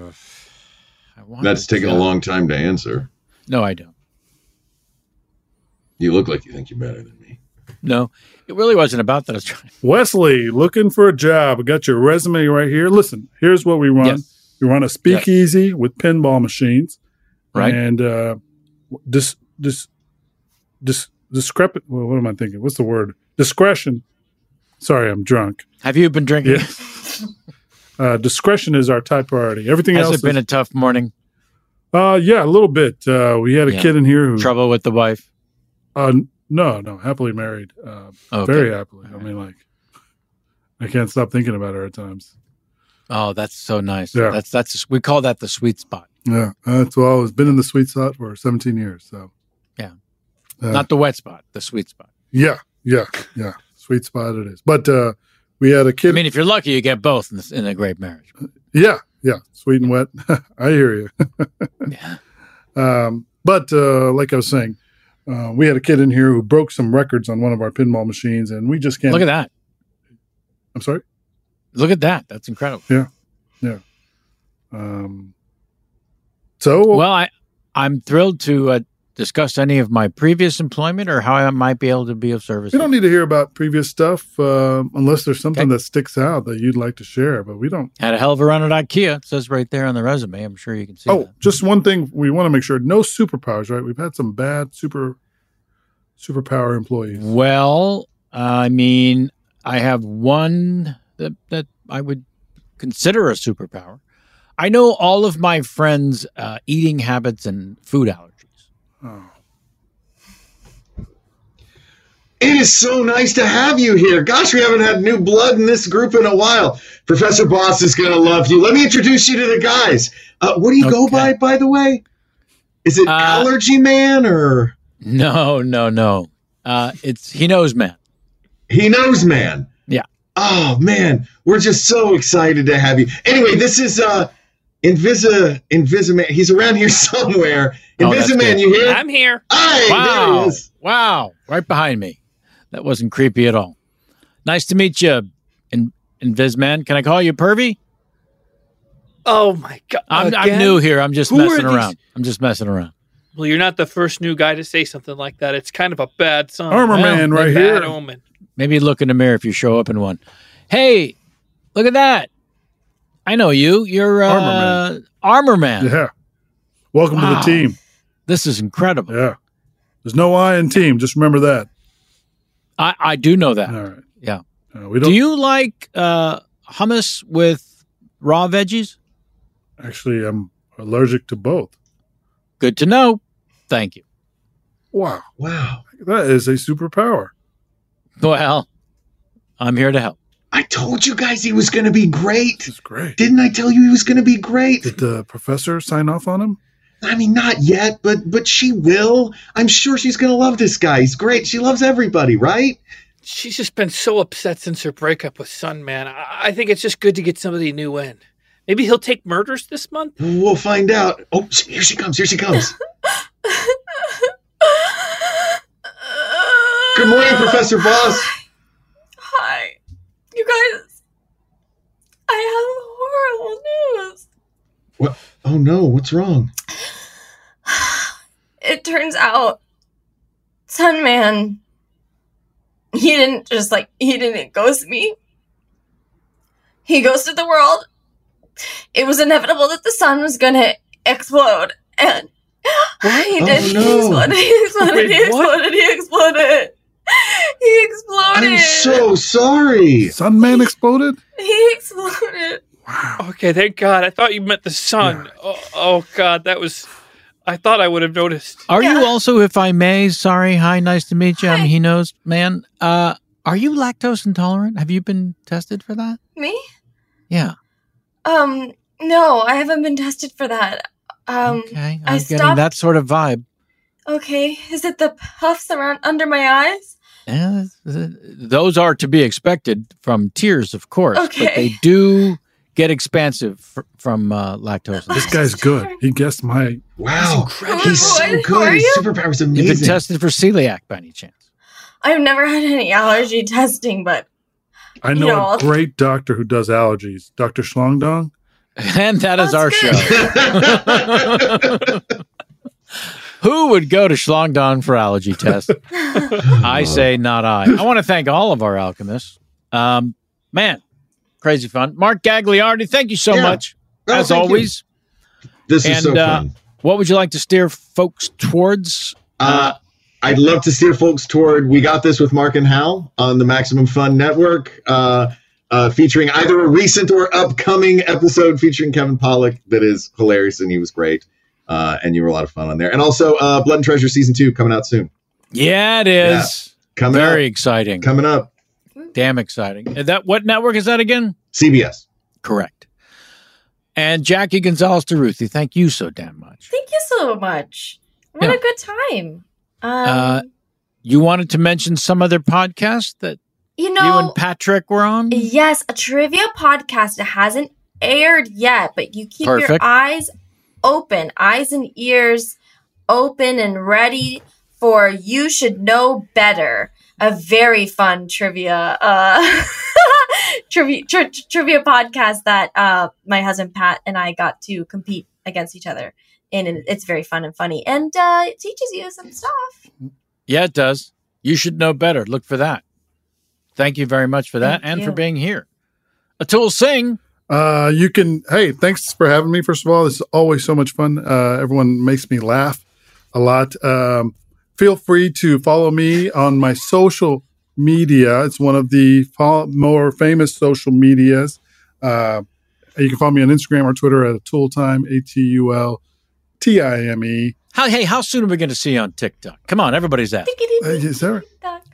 [SPEAKER 14] taking a long time to answer.
[SPEAKER 8] No, I don't.
[SPEAKER 14] You look like you think you're better than me.
[SPEAKER 8] No, it really wasn't about that. I was trying.
[SPEAKER 12] Wesley, looking for a job. I got your resume right here. Listen, here's what we run. Yes. We run a speakeasy with pinball machines.
[SPEAKER 8] Right.
[SPEAKER 12] And discrepant. Well, what am I thinking? What's the word? Discretion. Sorry, I'm drunk.
[SPEAKER 8] Have you been drinking?
[SPEAKER 12] Yeah. Discretion is our top priority. Everything else
[SPEAKER 8] has it been a tough morning?
[SPEAKER 12] Yeah, a little bit. We had a kid in here who
[SPEAKER 8] trouble with the wife.
[SPEAKER 12] No, happily married. Very happily. Right. I mean, I can't stop thinking about her at times.
[SPEAKER 8] Oh, that's so nice.
[SPEAKER 12] Yeah.
[SPEAKER 8] That's we call that the sweet spot.
[SPEAKER 12] Yeah, that's well. I've been in the sweet spot for 17 years. So
[SPEAKER 8] yeah, not the wet spot, the sweet spot.
[SPEAKER 12] Yeah. Sweet spot it is. But we had a kid.
[SPEAKER 8] I mean, if you're lucky, you get both in a great marriage.
[SPEAKER 12] Yeah, sweet and wet. I hear you.
[SPEAKER 8] Yeah.
[SPEAKER 12] But like I was saying, we had a kid in here who broke some records on one of our pinball machines, and we just can't.
[SPEAKER 8] Look at that.
[SPEAKER 12] I'm sorry?
[SPEAKER 8] Look at that. That's incredible.
[SPEAKER 12] Yeah. So,
[SPEAKER 8] I'm thrilled to discuss any of my previous employment or how I might be able to be of service.
[SPEAKER 12] We don't need to hear about previous stuff unless there's something that sticks out that you'd like to share, but we don't.
[SPEAKER 8] Had a hell of a run at IKEA. It says right there on the resume. I'm sure you can see that.
[SPEAKER 12] Just one thing we want to make sure. No superpowers, right? We've had some bad superpower employees.
[SPEAKER 8] Well, I mean, I have one that I would consider a superpower. I know all of my friends' eating habits and food allergies.
[SPEAKER 12] Oh.
[SPEAKER 14] It is so nice to have you here. Gosh, we haven't had new blood in this group in a while. Professor Boss is going to love you. Let me introduce you to the guys. What do you go by the way? Is it Allergy Man or?
[SPEAKER 8] No. It's He Knows Man.
[SPEAKER 14] He Knows Man.
[SPEAKER 8] Yeah.
[SPEAKER 14] Oh, man. We're just so excited to have you. Anyway, this is Invisiman. He's around here somewhere. Invisiman, you here?
[SPEAKER 9] I'm here.
[SPEAKER 14] Hey,
[SPEAKER 8] wow.
[SPEAKER 14] There he is.
[SPEAKER 8] Wow. Right behind me. That wasn't creepy at all. Nice to meet you, Invisman. Can I call you Pervy?
[SPEAKER 9] Oh, my God.
[SPEAKER 8] I'm new here. I'm just messing around.
[SPEAKER 9] Well, you're not the first new guy to say something like that. It's kind of a bad sign.
[SPEAKER 12] Armor Man right here.
[SPEAKER 9] Bad omen.
[SPEAKER 8] Maybe look in the mirror if you show up in one. Hey, look at that. I know you. You're Armor Man.
[SPEAKER 12] Yeah. Welcome to the team.
[SPEAKER 8] This is incredible.
[SPEAKER 12] Yeah. There's no I in team. Just remember that.
[SPEAKER 8] I do know that.
[SPEAKER 12] All right.
[SPEAKER 8] Yeah.
[SPEAKER 12] We don't.
[SPEAKER 8] Do you like hummus with raw veggies?
[SPEAKER 12] Actually, I'm allergic to both.
[SPEAKER 8] Good to know. Thank you.
[SPEAKER 12] Wow. That is a superpower.
[SPEAKER 8] Well, I'm here to help.
[SPEAKER 14] I told you guys he was going to be great.
[SPEAKER 12] He's great.
[SPEAKER 14] Didn't I tell you he was going to be great?
[SPEAKER 12] Did the professor sign off on him?
[SPEAKER 14] I mean, not yet, but she will. I'm sure she's going to love this guy. He's great. She loves everybody, right?
[SPEAKER 9] She's just been so upset since her breakup with Sunman. I think it's just good to get somebody new in. Maybe he'll take murders this month?
[SPEAKER 14] We'll find out. Oh, here she comes. Good morning, Professor Boss.
[SPEAKER 11] no, what's wrong?
[SPEAKER 10] It turns out Sunman, he didn't ghost me. He ghosted the world. It was inevitable that the sun was gonna explode. And he did.
[SPEAKER 11] Oh, no.
[SPEAKER 10] He exploded.
[SPEAKER 11] I'm so sorry.
[SPEAKER 12] Sunman exploded?
[SPEAKER 10] He exploded.
[SPEAKER 9] Okay, thank God. I thought you meant the sun.
[SPEAKER 12] Yeah.
[SPEAKER 9] Oh God, I thought I would have noticed.
[SPEAKER 8] Are you also, if I may, sorry, hi, nice to meet you, I'm He Knows Man. Are you lactose intolerant? Have you been tested for that?
[SPEAKER 10] Me?
[SPEAKER 8] Yeah.
[SPEAKER 10] No, I haven't been tested for that.
[SPEAKER 8] Okay, I'm getting that sort of vibe.
[SPEAKER 10] Okay, is it the puffs around under my eyes?
[SPEAKER 8] Yeah, those are to be expected from tears, of course.
[SPEAKER 10] Okay.
[SPEAKER 8] But they do get expansive from lactose.
[SPEAKER 12] This guy's good. He guessed my...
[SPEAKER 11] Wow. He's so good. His superpower's amazing.
[SPEAKER 8] You've been tested for celiac by any chance?
[SPEAKER 10] I've never had any allergy testing, but...
[SPEAKER 12] I know a great doctor who does allergies. Dr. Schlongdong.
[SPEAKER 8] And that is our show. Who would go to Schlongdong for allergy tests? I say not I. I want to thank all of our alchemists. Man, crazy fun. Mark Gagliardi, thank you so much, as always.
[SPEAKER 11] This is so fun.
[SPEAKER 8] What would you like to steer folks towards?
[SPEAKER 11] I'd love to steer folks toward We Got This with Mark and Hal on the Maximum Fun Network, featuring either a recent or upcoming episode featuring Kevin Pollak that is hilarious, and he was great. And you were a lot of fun on there. And also Blood and Treasure Season 2 coming out soon.
[SPEAKER 8] Yeah, it is.
[SPEAKER 11] Yeah.
[SPEAKER 8] Very exciting.
[SPEAKER 11] Coming up.
[SPEAKER 8] Damn exciting. What network is that again?
[SPEAKER 11] CBS.
[SPEAKER 8] Correct. And Jackie Gonzalez-DeRuthi, thank you so damn much.
[SPEAKER 10] Thank you so much. What a good time.
[SPEAKER 8] You wanted to mention some other podcast that you and Patrick were on?
[SPEAKER 10] Yes, a trivia podcast. It hasn't aired yet, but you keep your eyes open, eyes and ears open and ready for You Should Know Better, a very fun trivia podcast that my husband Pat and I got to compete against each other in, and it's very fun and funny, and it teaches you some stuff.
[SPEAKER 8] Yeah, it does. You should know better. Look for that. Thank you very much for that and for being here. Atul Singh.
[SPEAKER 12] Thanks for having me. First of all, this is always so much fun. Everyone makes me laugh a lot. Feel free to follow me on my social media. It's one of the more famous social medias. You can follow me on Instagram or Twitter at AtulTime, ATULTIME.
[SPEAKER 8] How soon are we going to see you on TikTok? Come on, everybody's asking.
[SPEAKER 12] Is there?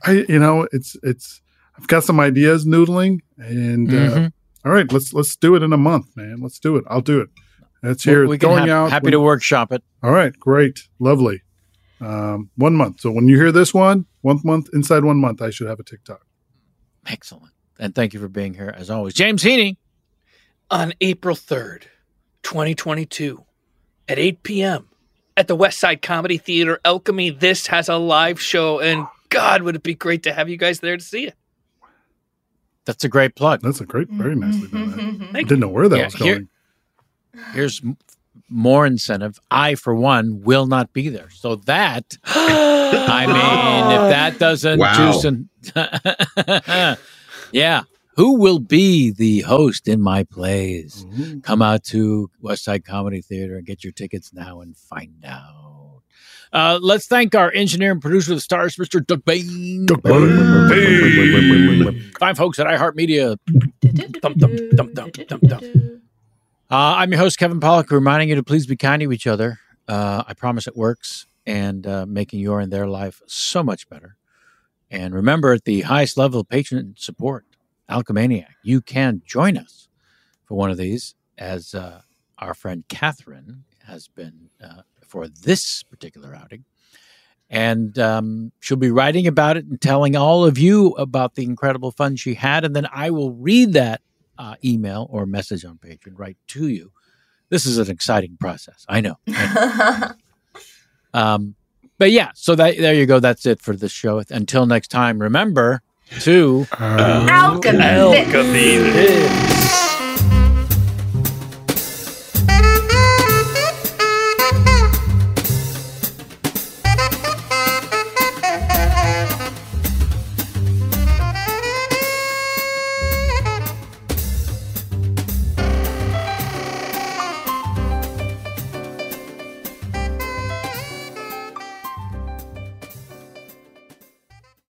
[SPEAKER 12] I've got some ideas noodling, and all right, let's do it in a month, man. Let's do it. I'll do it. That's here.
[SPEAKER 8] We can happy to workshop it.
[SPEAKER 12] All right, great, lovely. 1 month. So when you hear this inside 1 month, I should have a TikTok.
[SPEAKER 8] Excellent. And thank you for being here as always, James Heaney.
[SPEAKER 9] On April 3rd, 2022, at 8 p.m. at the Westside Comedy Theater, Alchemy, this has a live show, and God, would it be great to have you guys there to see it.
[SPEAKER 8] That's a great plug.
[SPEAKER 12] That's a great, very nicely done. I didn't know where that was going.
[SPEAKER 8] Here's more incentive. I, for one, will not be there. So that, I mean, if that doesn't juice and yeah. Who will be the host in my plays? Come out to Westside Comedy Theater and get your tickets now and find out. Let's thank our engineer and producer of the stars, Mr. Doug Bain. Fine folks at iHeartMedia. I'm your host, Kevin Pollak, reminding you to please be kind to each other. I promise it works, and making your and their life so much better. And remember, at the highest level of patron support, Alchemaniac, you can join us for one of these, as our friend Catherine has been for this particular outing. And she'll be writing about it and telling all of you about the incredible fun she had. And then I will read that email or message on Patreon right to you. This is an exciting process. I know. But yeah, so there you go. That's it for this show. Until next time, remember to
[SPEAKER 10] alchemy.